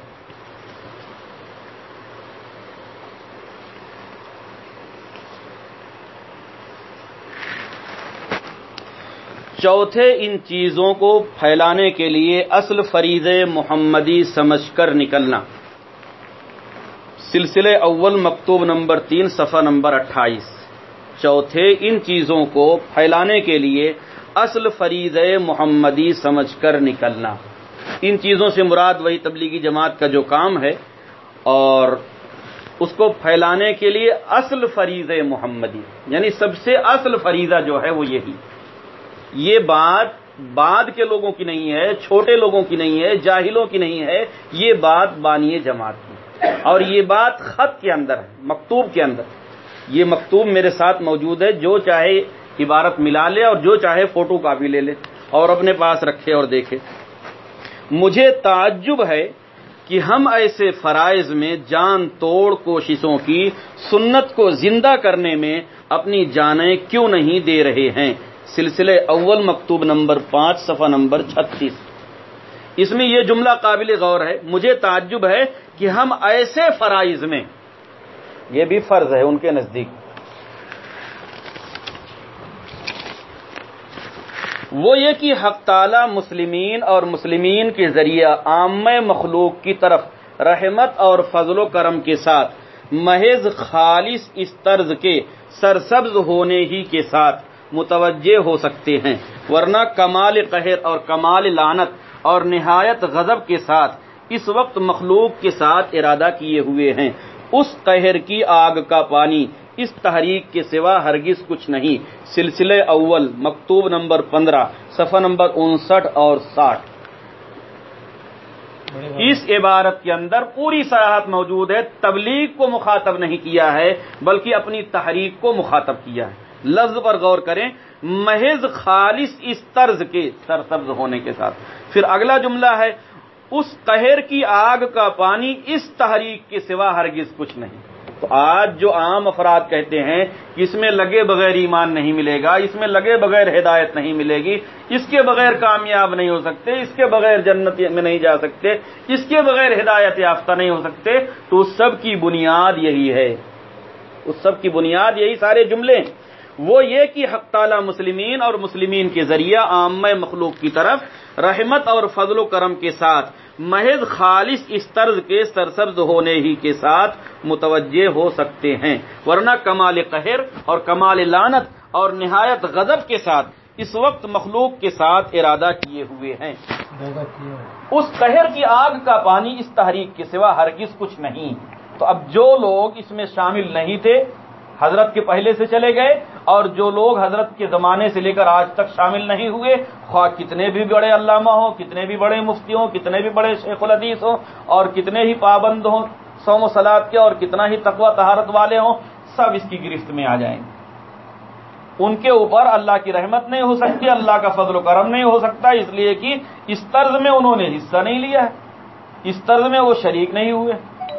چوتھے، ان چیزوں کو پھیلانے کے لیے اصل فریضہ محمدی سمجھ کر نکلنا، سلسلہ اول مکتوب نمبر 3 صفحہ نمبر 28۔ چوتھے، ان چیزوں کو پھیلانے کے لیے اصل فریضہ محمدی سمجھ کر نکلنا۔ ان چیزوں سے مراد وہی تبلیغی جماعت کا جو کام ہے، اور اس کو پھیلانے کے لیے اصل فریضہ محمدی، یعنی سب سے اصل فریضہ جو ہے وہ یہی۔ یہ بات بعد کے لوگوں کی نہیں ہے، چھوٹے لوگوں کی نہیں ہے، جاہلوں کی نہیں ہے، یہ بات بانی جماعت کی، اور یہ بات خط کے اندر ہے، مکتوب کے اندر۔ یہ مکتوب میرے ساتھ موجود ہے، جو چاہے عبارت ملا لے اور جو چاہے فوٹو کاپی لے لے اور اپنے پاس رکھے اور دیکھے۔ مجھے تعجب ہے کہ ہم ایسے فرائض میں جان توڑ کوششوں کی سنت کو زندہ کرنے میں اپنی جانیں کیوں نہیں دے رہے ہیں۔ سلسلہ اول مکتوب نمبر 5 صفحہ نمبر 36۔ اس میں یہ جملہ قابل غور ہے، مجھے تعجب ہے کہ ہم ایسے فرائض میں، یہ بھی فرض ہے ان کے نزدیک، وہ یہ کہ حق تعالی مسلمین اور مسلمین کے ذریعہ عامہ مخلوق کی طرف رحمت اور فضل و کرم کے ساتھ محض خالص اس طرز کے سرسبز ہونے ہی کے ساتھ متوجہ ہو سکتے ہیں، ورنہ کمال قہر اور کمال لعنت اور نہایت غضب کے ساتھ اس وقت مخلوق کے ساتھ ارادہ کیے ہوئے ہیں۔ اس قہر کی آگ کا پانی اس تحریک کے سوا ہرگز کچھ نہیں۔ سلسلہ اول مکتوب نمبر 15 صفحہ نمبر 59 اور 60۔ اس عبارت کے اندر پوری صراحت موجود ہے، تبلیغ کو مخاطب نہیں کیا ہے بلکہ اپنی تحریک کو مخاطب کیا ہے۔ لفظ پر غور کریں، محض خالص اس طرز کے سرسبز ہونے کے ساتھ۔ پھر اگلا جملہ ہے، اس قہر کی آگ کا پانی اس تحریک کے سوا ہرگز کچھ نہیں۔ تو آج جو عام افراد کہتے ہیں کہ اس میں لگے بغیر ایمان نہیں ملے گا، اس میں لگے بغیر ہدایت نہیں ملے گی، اس کے بغیر کامیاب نہیں ہو سکتے، اس کے بغیر جنت میں نہیں جا سکتے، اس کے بغیر ہدایت یافتہ نہیں ہو سکتے، تو اس سب کی بنیاد یہی ہے، اس سب کی بنیاد یہی سارے جملے، وہ یہ کہ حق تعالی مسلمین اور مسلمین کے ذریعہ عامہ مخلوق کی طرف رحمت اور فضل و کرم کے ساتھ محض خالص اس طرز کے سرسبز ہونے ہی کے ساتھ متوجہ ہو سکتے ہیں، ورنہ کمال قہر اور کمال لعنت اور نہایت غضب کے ساتھ اس وقت مخلوق کے ساتھ ارادہ کیے ہوئے ہیں۔ اس قہر کی آگ کا پانی اس تحریک کے سوا ہرگز کچھ نہیں۔ تو اب جو لوگ اس میں شامل نہیں تھے، حضرت کے پہلے سے چلے گئے، اور جو لوگ حضرت کے زمانے سے لے کر آج تک شامل نہیں ہوئے، خواہ کتنے بھی بڑے علامہ ہوں، کتنے بھی بڑے مفتی ہوں، کتنے بھی بڑے شیخ الحدیث ہوں، اور کتنے ہی پابند ہوں صوم و صلاۃ کے، اور کتنا ہی تقوی طہارت والے ہوں، سب اس کی گرفت میں آ جائیں گے۔ ان کے اوپر اللہ کی رحمت نہیں ہو سکتی، اللہ کا فضل و کرم نہیں ہو سکتا، اس لیے کہ اس طرز میں انہوں نے حصہ نہیں لیا ہے، اس طرز میں وہ شریک نہیں ہوئے۔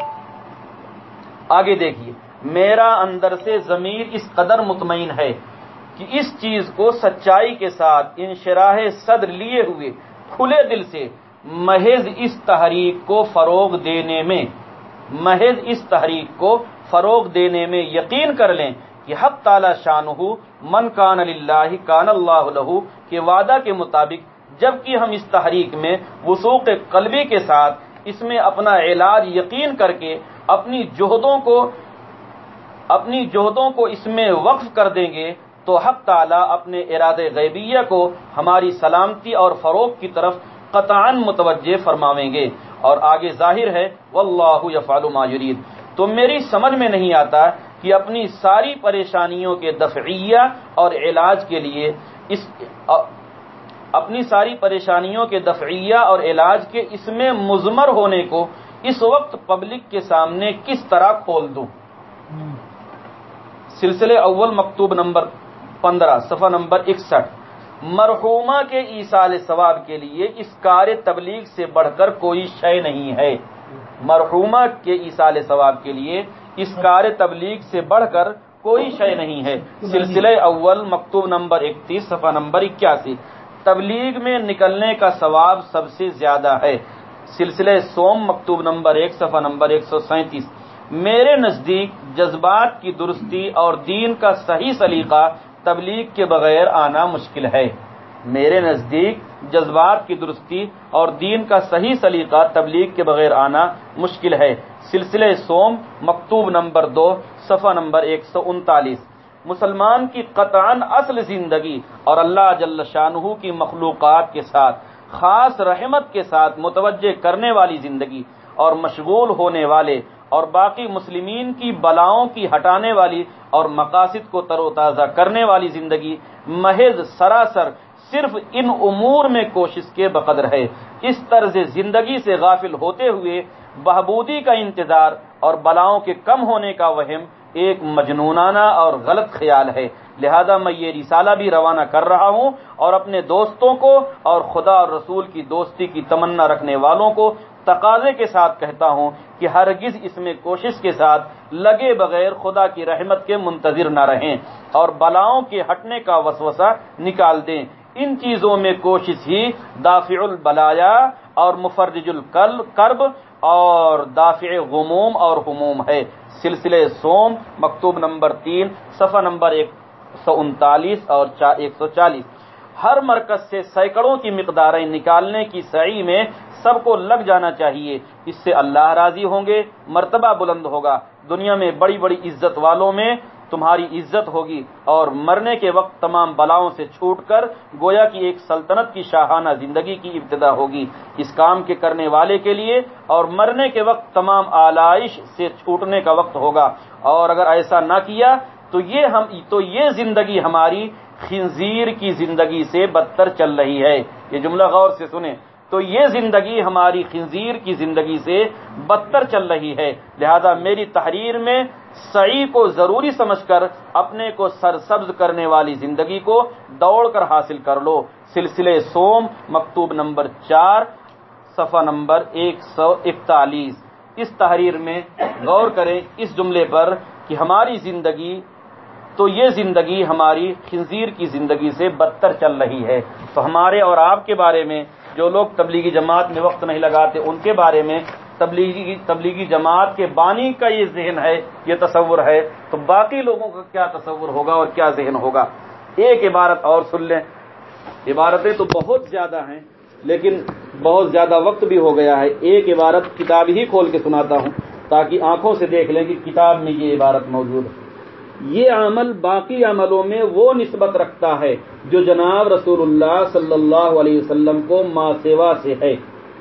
آگے دیکھیے، میرا اندر سے ضمیر اس قدر مطمئن ہے کہ اس چیز کو سچائی کے ساتھ انشراح صدر لیے ہوئے کھلے دل سے محض اس تحریک کو فروغ دینے میں یقین کر لیں کہ حق تعالی شانہ من کان للہ کان اللہ لہ کے وعدہ کے مطابق جبکہ ہم اس تحریک میں وثوق قلبی کے ساتھ اس میں اپنا علاج یقین کر کے اپنی جہدوں کو اس میں وقف کر دیں گے، تو حق تعالی اپنے ارادے غیبیہ کو ہماری سلامتی اور فروغ کی طرف قطعاً متوجہ فرماویں گے۔ اور آگے ظاہر ہے واللہ یفعل ما یرید۔ تو میری سمجھ میں نہیں آتا کہ اپنی ساری پریشانیوں کے دفعیہ اور علاج کے لیے اس میں مضمر ہونے کو اس وقت پبلک کے سامنے کس طرح کھول دوں۔ سلسلے اول مکتوب نمبر 15 صفحہ نمبر 61۔ مرحومہ کے ایصال ثواب کے لیے اس کار تبلیغ سے بڑھ کر کوئی شے نہیں ہے۔ مرحومہ کے ایصال ثواب کے لیے اس کار تبلیغ سے بڑھ کر کوئی شے نہیں ہے۔ سلسلہ اول مکتوب نمبر 31 صفحہ نمبر 81۔ تبلیغ میں نکلنے کا ثواب سب سے زیادہ ہے۔ سلسلہ سوم مکتوب نمبر 1 صفحہ نمبر 137۔ میرے نزدیک جذبات کی درستی اور دین کا صحیح سلیقہ تبلیغ کے بغیر آنا مشکل ہے۔ میرے نزدیک جذبات کی درستی اور دین کا صحیح سلیقہ تبلیغ کے بغیر آنا مشکل ہے۔ سلسلہ سوم مکتوب نمبر 2 صفحہ نمبر 139۔ مسلمان کی قطعاً اصل زندگی اور اللہ جل شانہ کی مخلوقات کے ساتھ خاص رحمت کے ساتھ متوجہ کرنے والی زندگی اور مشغول ہونے والے اور باقی مسلمین کی بلاؤں کی ہٹانے والی اور مقاصد کو تر و تازہ کرنے والی زندگی محض سراسر صرف ان امور میں کوشش کے بقدر ہے۔ اس طرز زندگی سے غافل ہوتے ہوئے بہبودی کا انتظار اور بلاؤں کے کم ہونے کا وہم ایک مجنونانہ اور غلط خیال ہے۔ لہذا میں یہ رسالہ بھی روانہ کر رہا ہوں اور اپنے دوستوں کو اور خدا اور رسول کی دوستی کی تمنا رکھنے والوں کو تقاضے کے ساتھ کہتا ہوں کہ ہرگز اس میں کوشش کے ساتھ لگے بغیر خدا کی رحمت کے منتظر نہ رہیں اور بلاؤں کے ہٹنے کا وسوسہ نکال دیں۔ ان چیزوں میں کوشش ہی دافع البلایا اور مفرج الکرب اور دافع غموم اور ہموم ہے۔ سلسلہ سوم مکتوب نمبر 3 صفحہ نمبر 139 اور 140۔ ہر مرکز سے سینکڑوں کی مقداریں نکالنے کی سعی میں سب کو لگ جانا چاہیے۔ اس سے اللہ راضی ہوں گے، مرتبہ بلند ہوگا، دنیا میں بڑی بڑی عزت والوں میں تمہاری عزت ہوگی اور مرنے کے وقت تمام بلاؤں سے چھوٹ کر گویا کی ایک سلطنت کی شاہانہ زندگی کی ابتدا ہوگی۔ اس کام کے کرنے والے کے لیے اور مرنے کے وقت تمام آلائش سے چھوٹنے کا وقت ہوگا، اور اگر ایسا نہ کیا تو یہ زندگی ہماری خنزیر کی زندگی سے بدتر چل رہی ہے۔ یہ جملہ غور سے سنیں، تو یہ زندگی ہماری خنزیر کی زندگی سے بدتر چل رہی ہے۔ لہذا میری تحریر میں سعی کو ضروری سمجھ کر اپنے کو سرسبز کرنے والی زندگی کو دوڑ کر حاصل کر لو۔ سلسلہ سوم مکتوب نمبر 4 صفحہ نمبر 141۔ اس تحریر میں غور کریں اس جملے پر کہ ہماری زندگی تو یہ زندگی ہماری خنزیر کی زندگی سے بدتر چل رہی ہے۔ تو ہمارے اور آپ کے بارے میں جو لوگ تبلیغی جماعت میں وقت نہیں لگاتے ان کے بارے میں تبلیغی جماعت کے بانی کا یہ ذہن ہے، یہ تصور ہے، تو باقی لوگوں کا کیا تصور ہوگا اور کیا ذہن ہوگا۔ ایک عبارت اور سن لیں، عبارتیں تو بہت زیادہ ہیں لیکن بہت زیادہ وقت بھی ہو گیا ہے۔ ایک عبارت کتاب ہی کھول کے سناتا ہوں تاکہ آنکھوں سے دیکھ لیں کہ کتاب میں یہ عبارت موجود ہے۔ یہ عمل باقی عملوں میں وہ نسبت رکھتا ہے جو جناب رسول اللہ صلی اللہ علیہ وسلم کو ما سوا سے ہے۔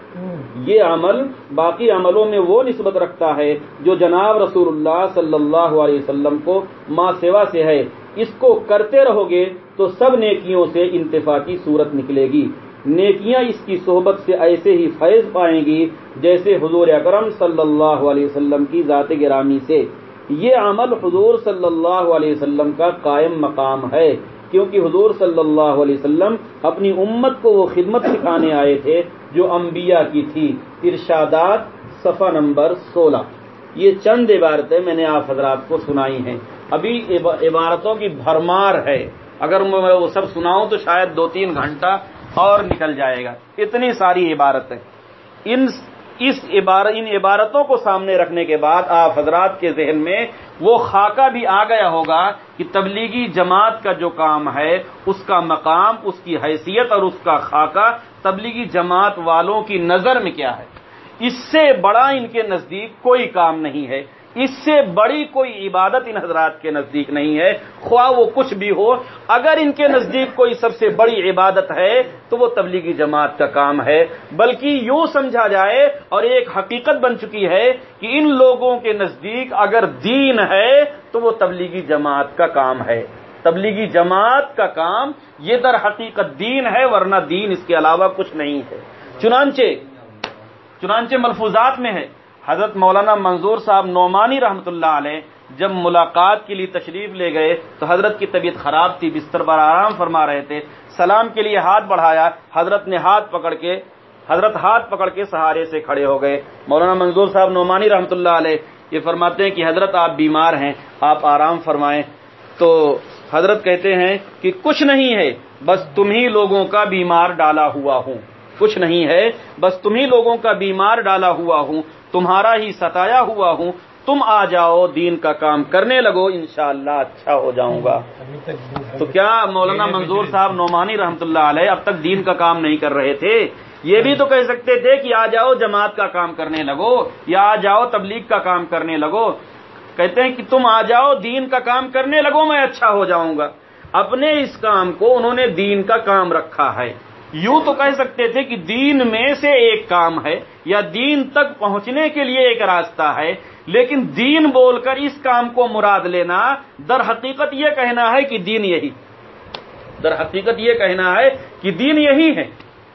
یہ عمل باقی عملوں میں وہ نسبت رکھتا ہے جو جناب رسول اللہ صلی اللہ علیہ وسلم کو ما سوا سے ہے۔ اس کو کرتے رہو گے تو سب نیکیوں سے انتفاع کی صورت نکلے گی۔ نیکیاں اس کی صحبت سے ایسے ہی فیض پائیں گی جیسے حضور اکرم صلی اللہ علیہ وسلم کی ذات گرامی سے۔ یہ عمل حضور صلی اللہ علیہ وسلم کا قائم مقام ہے، کیونکہ حضور صلی اللہ علیہ وسلم اپنی امت کو وہ خدمت سکھانے آئے تھے جو انبیاء کی تھی۔ ارشادات صفحہ نمبر 16۔ یہ چند عبارتیں میں نے آپ حضرات کو سنائی ہیں، ابھی عبارتوں کی بھرمار ہے، اگر میں وہ سب سناؤں تو شاید 2-3 گھنٹہ اور نکل جائے گا، اتنی ساری عبارتیں۔ ان عبارتوں کو سامنے رکھنے کے بعد آپ حضرات کے ذہن میں وہ خاکہ بھی آ گیا ہوگا کہ تبلیغی جماعت کا جو کام ہے اس کا مقام، اس کی حیثیت اور اس کا خاکہ تبلیغی جماعت والوں کی نظر میں کیا ہے۔ اس سے بڑا ان کے نزدیک کوئی کام نہیں ہے اس سے بڑی کوئی عبادت ان حضرات کے نزدیک نہیں ہے، خواہ وہ کچھ بھی ہو۔ اگر ان کے نزدیک کوئی سب سے بڑی عبادت ہے تو وہ تبلیغی جماعت کا کام ہے، بلکہ یوں سمجھا جائے اور ایک حقیقت بن چکی ہے کہ ان لوگوں کے نزدیک اگر دین ہے تو وہ تبلیغی جماعت کا کام ہے۔ تبلیغی جماعت کا کام یہ در حقیقت دین ہے، ورنہ دین اس کے علاوہ کچھ نہیں ہے۔ چنانچہ ملفوظات میں ہے، حضرت مولانا منظور صاحب نعمانی رحمۃ اللہ علیہ جب ملاقات کے لیے تشریف لے گئے تو حضرت کی طبیعت خراب تھی، بستر پر آرام فرما رہے تھے، سلام کے لیے ہاتھ بڑھایا، حضرت ہاتھ پکڑ کے سہارے سے کھڑے ہو گئے۔ مولانا منظور صاحب نعمانی رحمۃ اللہ علیہ یہ فرماتے ہیں کہ حضرت آپ بیمار ہیں، آپ آرام فرمائیں۔ تو حضرت کہتے ہیں کہ کچھ نہیں ہے، بس تم ہی لوگوں کا بیمار ڈالا ہوا ہوں، کچھ نہیں ہے بس تم ہی لوگوں کا بیمار ڈالا ہوا ہوں، تمہارا ہی ستایا ہوا ہوں، تم آ جاؤ دین کا کام کرنے لگو، انشاءاللہ اچھا ہو جاؤں گا۔ تو کیا مولانا منظور صاحب نعمانی رحمۃ اللہ علیہ اب تک دین کا کام نہیں کر رہے تھے؟ یہ بھی تو کہہ سکتے تھے کہ آ جاؤ جماعت کا کام کرنے لگو، یا آ جاؤ تبلیغ کا کام کرنے لگو۔ کہتے ہیں کہ تم آ جاؤ دین کا کام کرنے لگو، میں اچھا ہو جاؤں گا۔ اپنے اس کام کو انہوں نے دین کا کام رکھا ہے۔ یوں تو کہہ سکتے تھے کہ دین میں سے ایک کام ہے یا دین تک پہنچنے کے لیے ایک راستہ ہے، لیکن دین بول کر اس کام کو مراد لینا در حقیقت یہ کہنا ہے کہ دین یہی ہے۔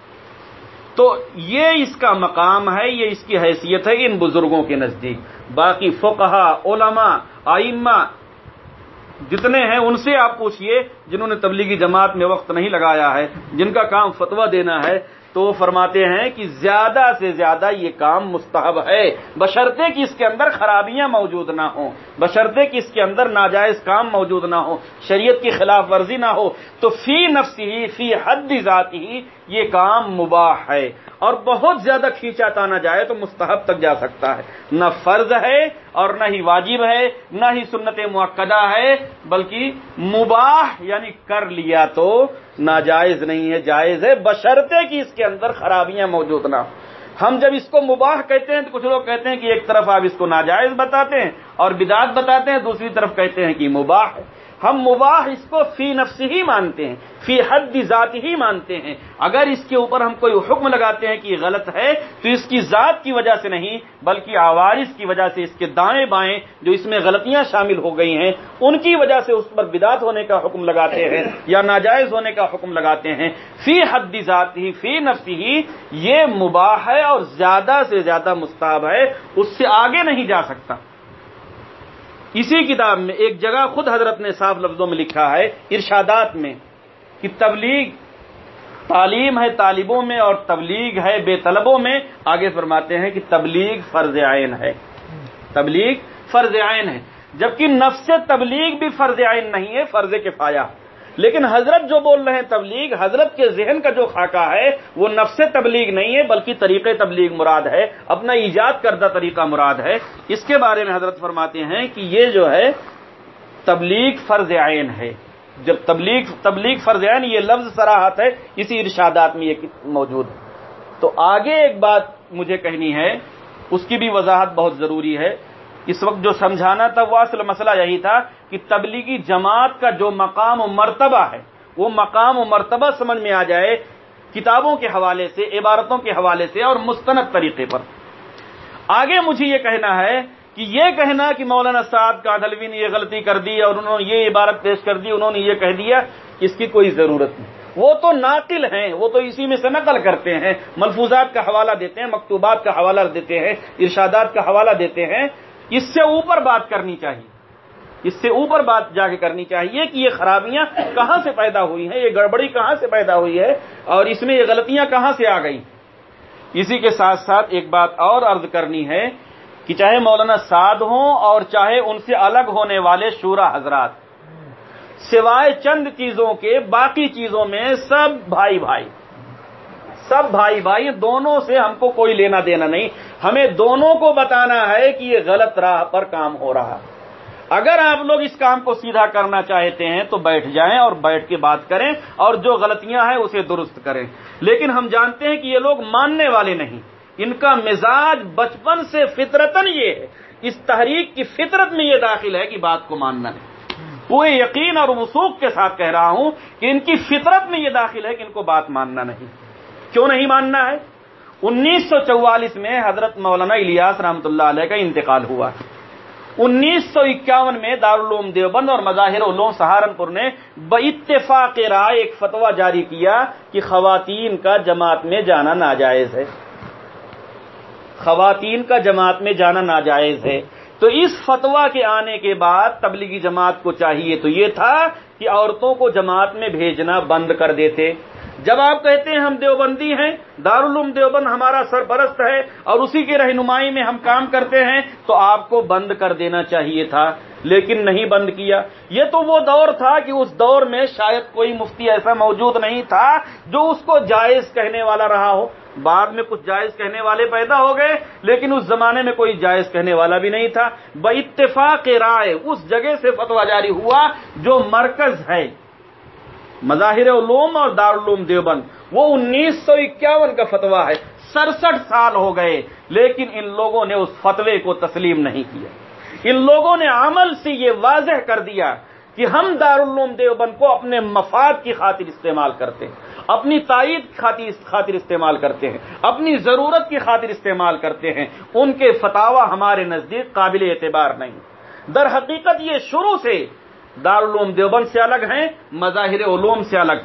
تو یہ اس کا مقام ہے، یہ اس کی حیثیت ہے ان بزرگوں کے نزدیک۔ باقی فقہا، علماء، ائمہ جتنے ہیں ان سے آپ پوچھئے جنہوں نے تبلیغی جماعت میں وقت نہیں لگایا ہے، جن کا کام فتویٰ دینا ہے، تو وہ فرماتے ہیں کہ زیادہ سے زیادہ یہ کام مستحب ہے، بشرطے کہ اس کے اندر خرابیاں موجود نہ ہوں، بشرطے کہ اس کے اندر ناجائز کام موجود نہ ہو، شریعت کی خلاف ورزی نہ ہو، تو فی نفسی فی حد ذاتی یہ کام مباح ہے، اور بہت زیادہ کھینچا تانا جائے تو مستحب تک جا سکتا ہے۔ نہ فرض ہے اور نہ ہی واجب ہے، نہ ہی سنت مؤکدہ ہے، بلکہ مباح یعنی کر لیا تو ناجائز نہیں ہے، جائز ہے، بشرطے کہ اس کے اندر خرابیاں موجود نہ ہوں۔ ہم جب اس کو مباح کہتے ہیں تو کچھ لوگ کہتے ہیں کہ ایک طرف آپ اس کو ناجائز بتاتے ہیں اور بدعت بتاتے ہیں، دوسری طرف کہتے ہیں کہ مباح ہے۔ ہم مباح اس کو فی نفسی ہی مانتے ہیں، فی حد ذات ہی مانتے ہیں۔ اگر اس کے اوپر ہم کوئی حکم لگاتے ہیں کہ یہ غلط ہے تو اس کی ذات کی وجہ سے نہیں، بلکہ عوارض کی وجہ سے، اس کے دائیں بائیں جو اس میں غلطیاں شامل ہو گئی ہیں ان کی وجہ سے اس پر بدعت ہونے کا حکم لگاتے ہیں یا ناجائز ہونے کا حکم لگاتے ہیں۔ فی حد ذات ہی فی نفسی ہی یہ مباح ہے اور زیادہ سے زیادہ مستحب ہے، اس سے آگے نہیں جا سکتا۔ اسی کتاب میں ایک جگہ خود حضرت نے صاف لفظوں میں لکھا ہے ارشادات میں کہ تبلیغ تعلیم ہے طالبوں میں اور تبلیغ ہے بے طلبوں میں۔ آگے فرماتے ہیں کہ تبلیغ فرض عین ہے، تبلیغ فرض عین ہے، جبکہ نفس تبلیغ بھی فرض عین نہیں ہے، فرض کفایہ۔ لیکن حضرت جو بول رہے ہیں تبلیغ، حضرت کے ذہن کا جو خاکہ ہے وہ نفس تبلیغ نہیں ہے بلکہ طریقے تبلیغ مراد ہے، اپنا ایجاد کردہ طریقہ مراد ہے۔ اس کے بارے میں حضرت فرماتے ہیں کہ یہ جو ہے تبلیغ فرض عین ہے۔ جب تبلیغ فرض عین یہ لفظ صراحت ہے اسی ارشادات میں یہ موجود ہے۔ تو آگے ایک بات مجھے کہنی ہے، اس کی بھی وضاحت بہت ضروری ہے۔ اس وقت جو سمجھانا تھا وہ اصل مسئلہ یہی تھا کہ تبلیغی جماعت کا جو مقام و مرتبہ ہے وہ مقام و مرتبہ سمجھ میں آ جائے کتابوں کے حوالے سے، عبارتوں کے حوالے سے اور مستند طریقے پر۔ آگے مجھے یہ کہنا ہے کہ یہ کہنا کہ مولانا صاحب کاندھلوی نے یہ غلطی کر دی اور انہوں نے یہ عبارت پیش کر دی، انہوں نے یہ کہہ دیا، اس کی کوئی ضرورت نہیں۔ وہ تو ناقل ہیں، وہ تو اسی میں سے نقل کرتے ہیں، ملفوظات کا حوالہ دیتے ہیں، مکتوبات کا حوالہ دیتے ہیں، ارشادات کا حوالہ دیتے ہیں۔ اس سے اوپر بات کرنی چاہیے، اس سے اوپر بات جا کے کرنی چاہیے کہ یہ خرابیاں کہاں سے پیدا ہوئی ہیں، یہ گڑبڑی کہاں سے پیدا ہوئی ہے اور اس میں یہ غلطیاں کہاں سے آ گئی۔ اسی کے ساتھ ساتھ ایک بات اور عرض کرنی ہے کہ چاہے مولانا سعد ہوں اور چاہے ان سے الگ ہونے والے شورا حضرات، سوائے چند چیزوں کے باقی چیزوں میں سب بھائی بھائی، سب بھائی بھائی، دونوں سے ہم کو کوئی لینا دینا نہیں۔ ہمیں دونوں کو بتانا ہے کہ یہ غلط راہ پر کام ہو رہا۔ اگر آپ لوگ اس کام کو سیدھا کرنا چاہتے ہیں تو بیٹھ جائیں اور بیٹھ کے بات کریں اور جو غلطیاں ہیں اسے درست کریں۔ لیکن ہم جانتے ہیں کہ یہ لوگ ماننے والے نہیں، ان کا مزاج بچپن سے فطرتاً یہ ہے اس تحریک کی فطرت میں یہ داخل ہے کہ بات کو ماننا نہیں. پورے یقین اور وثوق کے ساتھ کہہ رہا ہوں کہ ان کی فطرت میں یہ داخل ہے کہ ان کو بات ماننا نہیں. کیوں نہیں ماننا ہے؟ 1944 میں حضرت مولانا الیاس رحمۃ اللہ علیہ کا انتقال ہوا. 1951 میں دارالعلوم دیوبند اور مظاہر علوم سہارنپور نے باتفاق رائے ایک فتویٰ جاری کیا کہ خواتین کا جماعت میں جانا ناجائز ہے. خواتین کا جماعت میں جانا ناجائز ہے. تو اس فتویٰ کے آنے کے بعد تبلیغی جماعت کو چاہیے تو یہ تھا کہ عورتوں کو جماعت میں بھیجنا بند کر دیتے. جب آپ کہتے ہیں ہم دیوبندی ہیں، دارالعلوم دیوبند ہمارا سرپرست ہے اور اسی کی رہنمائی میں ہم کام کرتے ہیں، تو آپ کو بند کر دینا چاہیے تھا، لیکن نہیں بند کیا. یہ تو وہ دور تھا کہ اس دور میں شاید کوئی مفتی ایسا موجود نہیں تھا جو اس کو جائز کہنے والا رہا ہو. بعد میں کچھ جائز کہنے والے پیدا ہو گئے، لیکن اس زمانے میں کوئی جائز کہنے والا بھی نہیں تھا. باتفاق رائے اس جگہ سے فتویٰ جاری ہوا جو مرکز ہے مظاہر علوم اور دارالعلوم دیوبند. وہ 1951 کا فتویٰ ہے. 67 سال ہو گئے، لیکن ان لوگوں نے اس فتوے کو تسلیم نہیں کیا. ان لوگوں نے عمل سے یہ واضح کر دیا کہ ہم دارالعلوم دیوبند کو اپنے مفاد کی خاطر استعمال کرتے ہیں، اپنی تائید کی خاطر استعمال کرتے ہیں، اپنی ضرورت کی خاطر استعمال کرتے ہیں. ان کے فتاوی ہمارے نزدیک قابل اعتبار نہیں. در حقیقت یہ شروع سے دارالعلوم دیوبند سے الگ ہیں، مظاہر علوم سے الگ.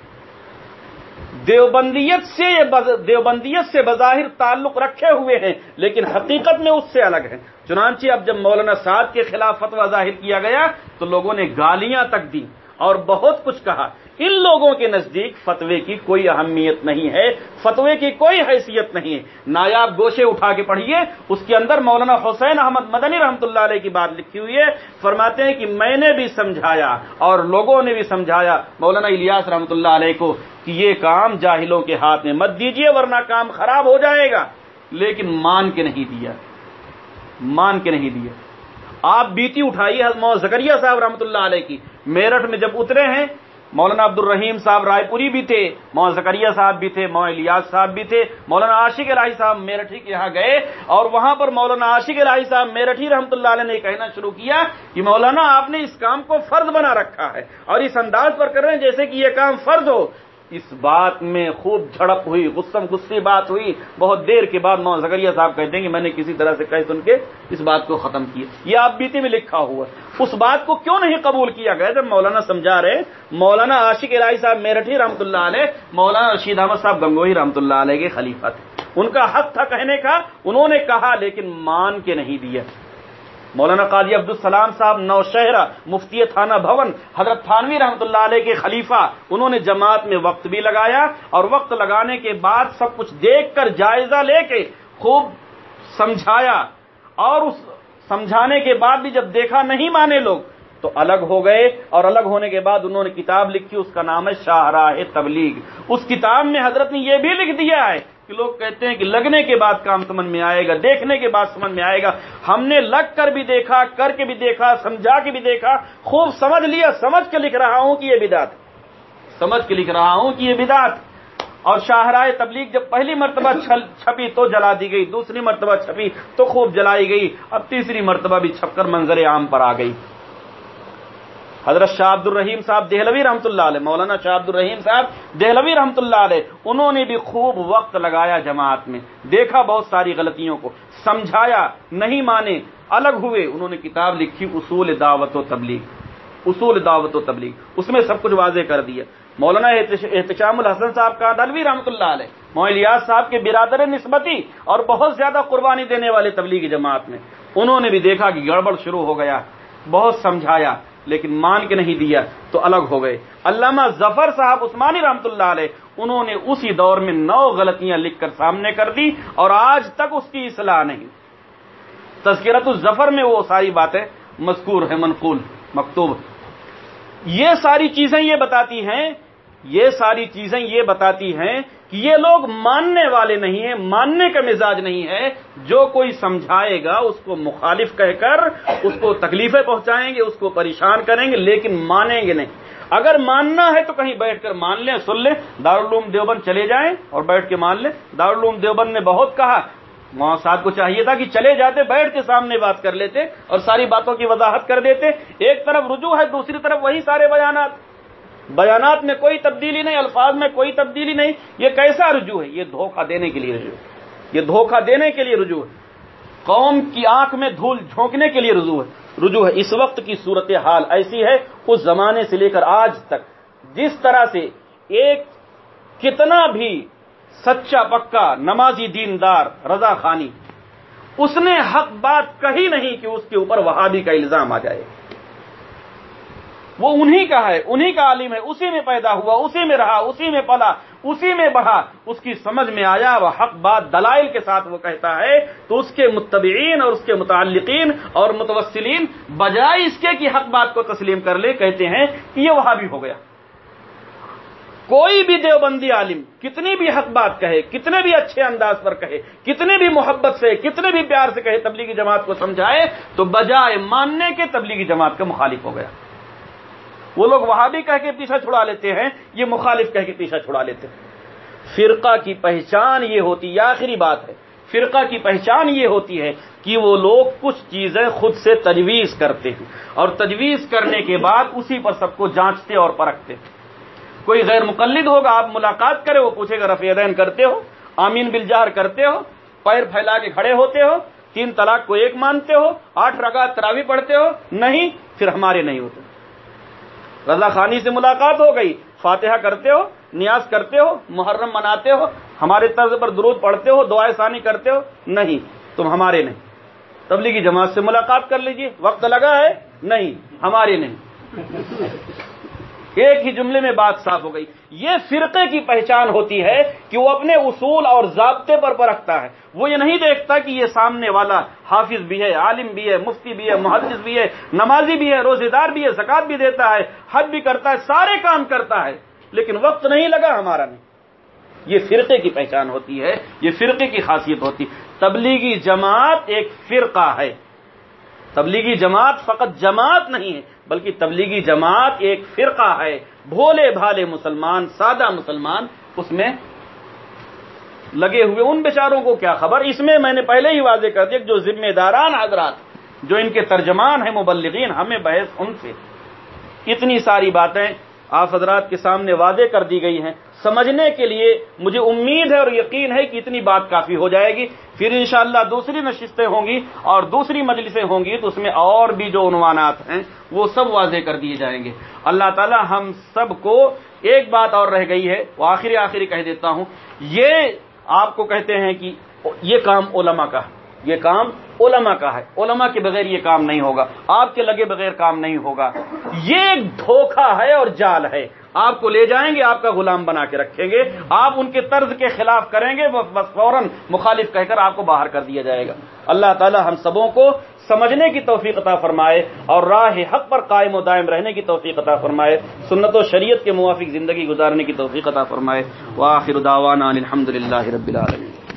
دیوبندیت سے بظاہر تعلق رکھے ہوئے ہیں، لیکن حقیقت میں اس سے الگ ہیں. چنانچہ اب جب مولانا سعد کے خلاف فتویٰ ظاہر کیا گیا تو لوگوں نے گالیاں تک دی اور بہت کچھ کہا. ان لوگوں کے نزدیک فتوے کی کوئی اہمیت نہیں ہے، فتوے کی کوئی حیثیت نہیں ہے. نایاب گوشے اٹھا کے پڑھیے، اس کے اندر مولانا حسین احمد مدنی رحمۃ اللہ علیہ کی بات لکھی ہوئی ہے. فرماتے ہیں کہ میں نے بھی سمجھایا اور لوگوں نے بھی سمجھایا مولانا الیاس رحمۃ اللہ علیہ کو کہ یہ کام جاہلوں کے ہاتھ میں مت دیجیے ورنہ کام خراب ہو جائے گا، لیکن مان کے نہیں دیا. آپ بیتی اٹھائیے مولانا زکریا صاحب رحمۃ اللہ علیہ کی. میرٹھ میں جب اترے ہیں، مولانا عبد الرحیم صاحب رائے پوری بھی تھے، مولانا زکریا صاحب بھی تھے، مولانا الیاس صاحب بھی تھے. مولانا عاشق الہی صاحب میرٹھی کے یہاں گئے اور وہاں پر مولانا عاشق الہی صاحب میرٹھی رحمۃ اللہ علیہ نے کہنا شروع کیا کہ مولانا آپ نے اس کام کو فرض بنا رکھا ہے اور اس انداز پر کر رہے ہیں جیسے کہ یہ کام فرض ہو. اس بات میں خوب جھڑپ ہوئی، غصے بات ہوئی. بہت دیر کے بعد مولانا زکریا صاحب کہتے ہیں کہ میں نے کسی طرح سے کہہ سن کے اس بات کو ختم کیا. یہ آپ بیتی میں لکھا ہوا. اس بات کو کیوں نہیں قبول کیا گیا جب مولانا سمجھا رہے؟ مولانا عاشق الہی صاحب میرٹھی رحمۃ اللہ علیہ مولانا رشید احمد صاحب گنگوہی رحمۃ اللہ علیہ کے خلیفہ تھے. ان کا حق تھا کہنے کا، انہوں نے کہا لیکن مان کے نہیں دیا. مولانا قاضی عبدالسلام صاحب نوشہرہ مفتی تھانہ بھون حضرت تھانوی رحمۃ اللہ علیہ کے خلیفہ، انہوں نے جماعت میں وقت بھی لگایا اور وقت لگانے کے بعد سب کچھ دیکھ کر جائزہ لے کے خوب سمجھایا، اور اس سمجھانے کے بعد بھی جب دیکھا نہیں مانے لوگ تو الگ ہو گئے. اور الگ ہونے کے بعد انہوں نے کتاب لکھی، اس کا نام ہے شاہراہ تبلیغ. اس کتاب میں حضرت نے یہ بھی لکھ دیا ہے کہ لوگ کہتے ہیں کہ لگنے کے بعد کام سمجھ میں آئے گا، دیکھنے کے بعد سمجھ میں آئے گا. ہم نے لگ کر بھی دیکھا، کر کے بھی دیکھا، سمجھا کے بھی دیکھا، خوب سمجھ لیا، سمجھ کے لکھ رہا ہوں کہ یہ بدعت. اور شاہراہ تبلیغ جب پہلی مرتبہ چھپی تو جلا دی گئی، دوسری مرتبہ چھپی تو خوب جلائی گئی، اب تیسری مرتبہ بھی چھپ کر منظر عام پر آ گئی. حضرت شاہ عبد الرحیم صاحب دہلوی رحمۃ اللہ علیہ، مولانا شاہ عبد الرحیم صاحب دہلوی رحمۃ اللہ علیہ، انہوں نے بھی خوب وقت لگایا جماعت میں، دیکھا بہت ساری غلطیوں کو، سمجھایا، نہیں مانے، الگ ہوئے. انہوں نے کتاب لکھی اصول دعوت و تبلیغ، اس میں سب کچھ واضح کر دیا. مولانا احتشام الحسن صاحب کا دلوی رحمۃ اللہ علیہ، مولانا الیاس صاحب کے برادر نسبتی اور بہت زیادہ قربانی دینے والے تبلیغی جماعت میں، انہوں نے بھی دیکھا کہ گڑبڑ شروع ہو گیا، بہت سمجھایا لیکن مان کے نہیں دیا تو الگ ہو گئے. علامہ ظفر صاحب عثمانی رحمۃ اللہ علیہ، انہوں نے اسی دور میں 9 غلطیاں لکھ کر سامنے کر دی اور آج تک اس کی اصلاح نہیں. تذکرۃ الظفر میں وہ ساری باتیں مذکور ہیں، منقول، مکتوب. یہ ساری چیزیں یہ بتاتی ہیں کہ یہ لوگ ماننے والے نہیں ہیں، ماننے کا مزاج نہیں ہے. جو کوئی سمجھائے گا اس کو مخالف کہہ کر اس کو تکلیفیں پہنچائیں گے، اس کو پریشان کریں گے، لیکن مانیں گے نہیں. اگر ماننا ہے تو کہیں بیٹھ کر مان لیں، سن لیں. دارالعلوم دیوبند چلے جائیں اور بیٹھ کے مان لیں. دارالعلوم دیوبند نے بہت کہا، مولانا صاحب کو چاہیے تھا کہ چلے جاتے، بیٹھ کے سامنے بات کر لیتے اور ساری باتوں کی وضاحت کر دیتے. ایک طرف رجوع ہے، دوسری طرف وہی سارے بیانات میں کوئی تبدیلی نہیں، الفاظ میں کوئی تبدیلی نہیں. یہ کیسا رجوع ہے؟ یہ دھوکہ دینے کے لیے رجوع ہے، یہ دھوکہ دینے کے لیے رجوع ہے، قوم کی آنکھ میں دھول جھونکنے کے لیے رجوع ہے. اس وقت کی صورتحال ایسی ہے، اس زمانے سے لے کر آج تک جس طرح سے ایک کتنا بھی سچا پکا نمازی دیندار رضا خانی اس نے حق بات کہی نہیں کہ اس کے اوپر وہابی کا الزام آ جائے. وہ انہی کا ہے، انہی کا عالم ہے، اسی میں پیدا ہوا، اسی میں رہا، اسی میں پلا، اسی میں بڑھا. اس کی سمجھ میں آیا وہ حق بات دلائل کے ساتھ وہ کہتا ہے تو اس کے متبعین اور اس کے متعلقین اور متوسلین بجائے اس کے کہ حق بات کو تسلیم کر لے کہتے ہیں کہ یہ وہابی ہو گیا. کوئی بھی دیوبندی عالم کتنی بھی حق بات کہے، کتنے بھی اچھے انداز پر کہے، کتنے بھی محبت سے، کتنے بھی پیار سے کہے، تبلیغی جماعت کو سمجھائے تو بجائے ماننے کے تبلیغی جماعت کا مخالف ہو گیا. وہ لوگ وہابی کہہ کے پیچھا چھڑا لیتے ہیں، یہ مخالف کہہ کے پیچھا چھڑا لیتے ہیں. فرقہ کی پہچان یہ ہوتی ہے، آخری بات ہے، فرقہ کی پہچان یہ ہوتی ہے کہ وہ لوگ کچھ چیزیں خود سے تجویز کرتے ہیں اور تجویز کرنے کے بعد اسی پر سب کو جانچتے اور پرکھتے. کوئی غیر مقلد ہوگا، آپ ملاقات کرے، وہ پوچھے گا رفع یدین کرتے ہو، آمین بالجہر کرتے ہو، پیر پھیلا کے کھڑے ہوتے ہو، 3 طلاق کو 1 مانتے ہو، 8 رکعت تراویح پڑھتے ہو؟ نہیں، پھر ہمارے نہیں ہوتے. رضا خانی سے ملاقات ہو گئی، فاتحہ کرتے ہو، نیاز کرتے ہو، محرم مناتے ہو، ہمارے طرز پر درود پڑھتے ہو، دعائے ثانی کرتے ہو؟ نہیں، تم ہمارے نہیں. تبلیغی جماعت سے ملاقات کر لیجئے، وقت لگا ہے؟ نہیں، ہمارے نہیں. ایک ہی جملے میں بات صاف ہو گئی. یہ فرقے کی پہچان ہوتی ہے کہ وہ اپنے اصول اور ضابطے پر پرکھتا ہے. وہ یہ نہیں دیکھتا کہ یہ سامنے والا حافظ بھی ہے، عالم بھی ہے، مفتی بھی ہے، محدث بھی ہے، نمازی بھی ہے، روزے دار بھی ہے، زکات بھی دیتا ہے، حج بھی کرتا ہے، سارے کام کرتا ہے، لیکن وقت نہیں لگا، ہمارا نہیں. یہ فرقے کی پہچان ہوتی ہے، یہ فرقے کی خاصیت ہوتی. تبلیغی جماعت ایک فرقہ ہے. تبلیغی جماعت فقط جماعت نہیں ہے بلکہ تبلیغی جماعت ایک فرقہ ہے. بھولے بھالے مسلمان، سادہ مسلمان اس میں لگے ہوئے، ان بیچاروں کو کیا خبر. اس میں میں نے پہلے ہی واضح کر دیا کہ جو ذمہ داران حضرات، جو ان کے ترجمان ہیں مبلغین، ہمیں بحث ان سے. اتنی ساری باتیں آپ حضرات کے سامنے واضح کر دی گئی ہیں. سمجھنے کے لیے مجھے امید ہے اور یقین ہے کہ اتنی بات کافی ہو جائے گی. پھر انشاءاللہ دوسری نشستیں ہوں گی اور دوسری مجلسیں ہوں گی تو اس میں اور بھی جو عنوانات ہیں وہ سب واضح کر دیے جائیں گے. اللہ تعالی ہم سب کو. ایک بات اور رہ گئی ہے، وہ آخری کہہ دیتا ہوں. یہ آپ کو کہتے ہیں کہ یہ کام علماء کا ہے، یہ کام علماء کا ہے، علماء کے بغیر یہ کام نہیں ہوگا، آپ کے لگے بغیر کام نہیں ہوگا. یہ ایک دھوکہ ہے اور جال ہے. آپ کو لے جائیں گے، آپ کا غلام بنا کے رکھیں گے، آپ ان کے طرز کے خلاف کریں گے، بس فوراً مخالف کہہ کر آپ کو باہر کر دیا جائے گا. اللہ تعالی ہم سبوں کو سمجھنے کی توفیق عطا فرمائے اور راہ حق پر قائم و دائم رہنے کی توفیق عطا فرمائے، سنت و شریعت کے موافق زندگی گزارنے کی توفیق عطا فرمائے. وآخر دعوانا الحمدللہ رب العالمین.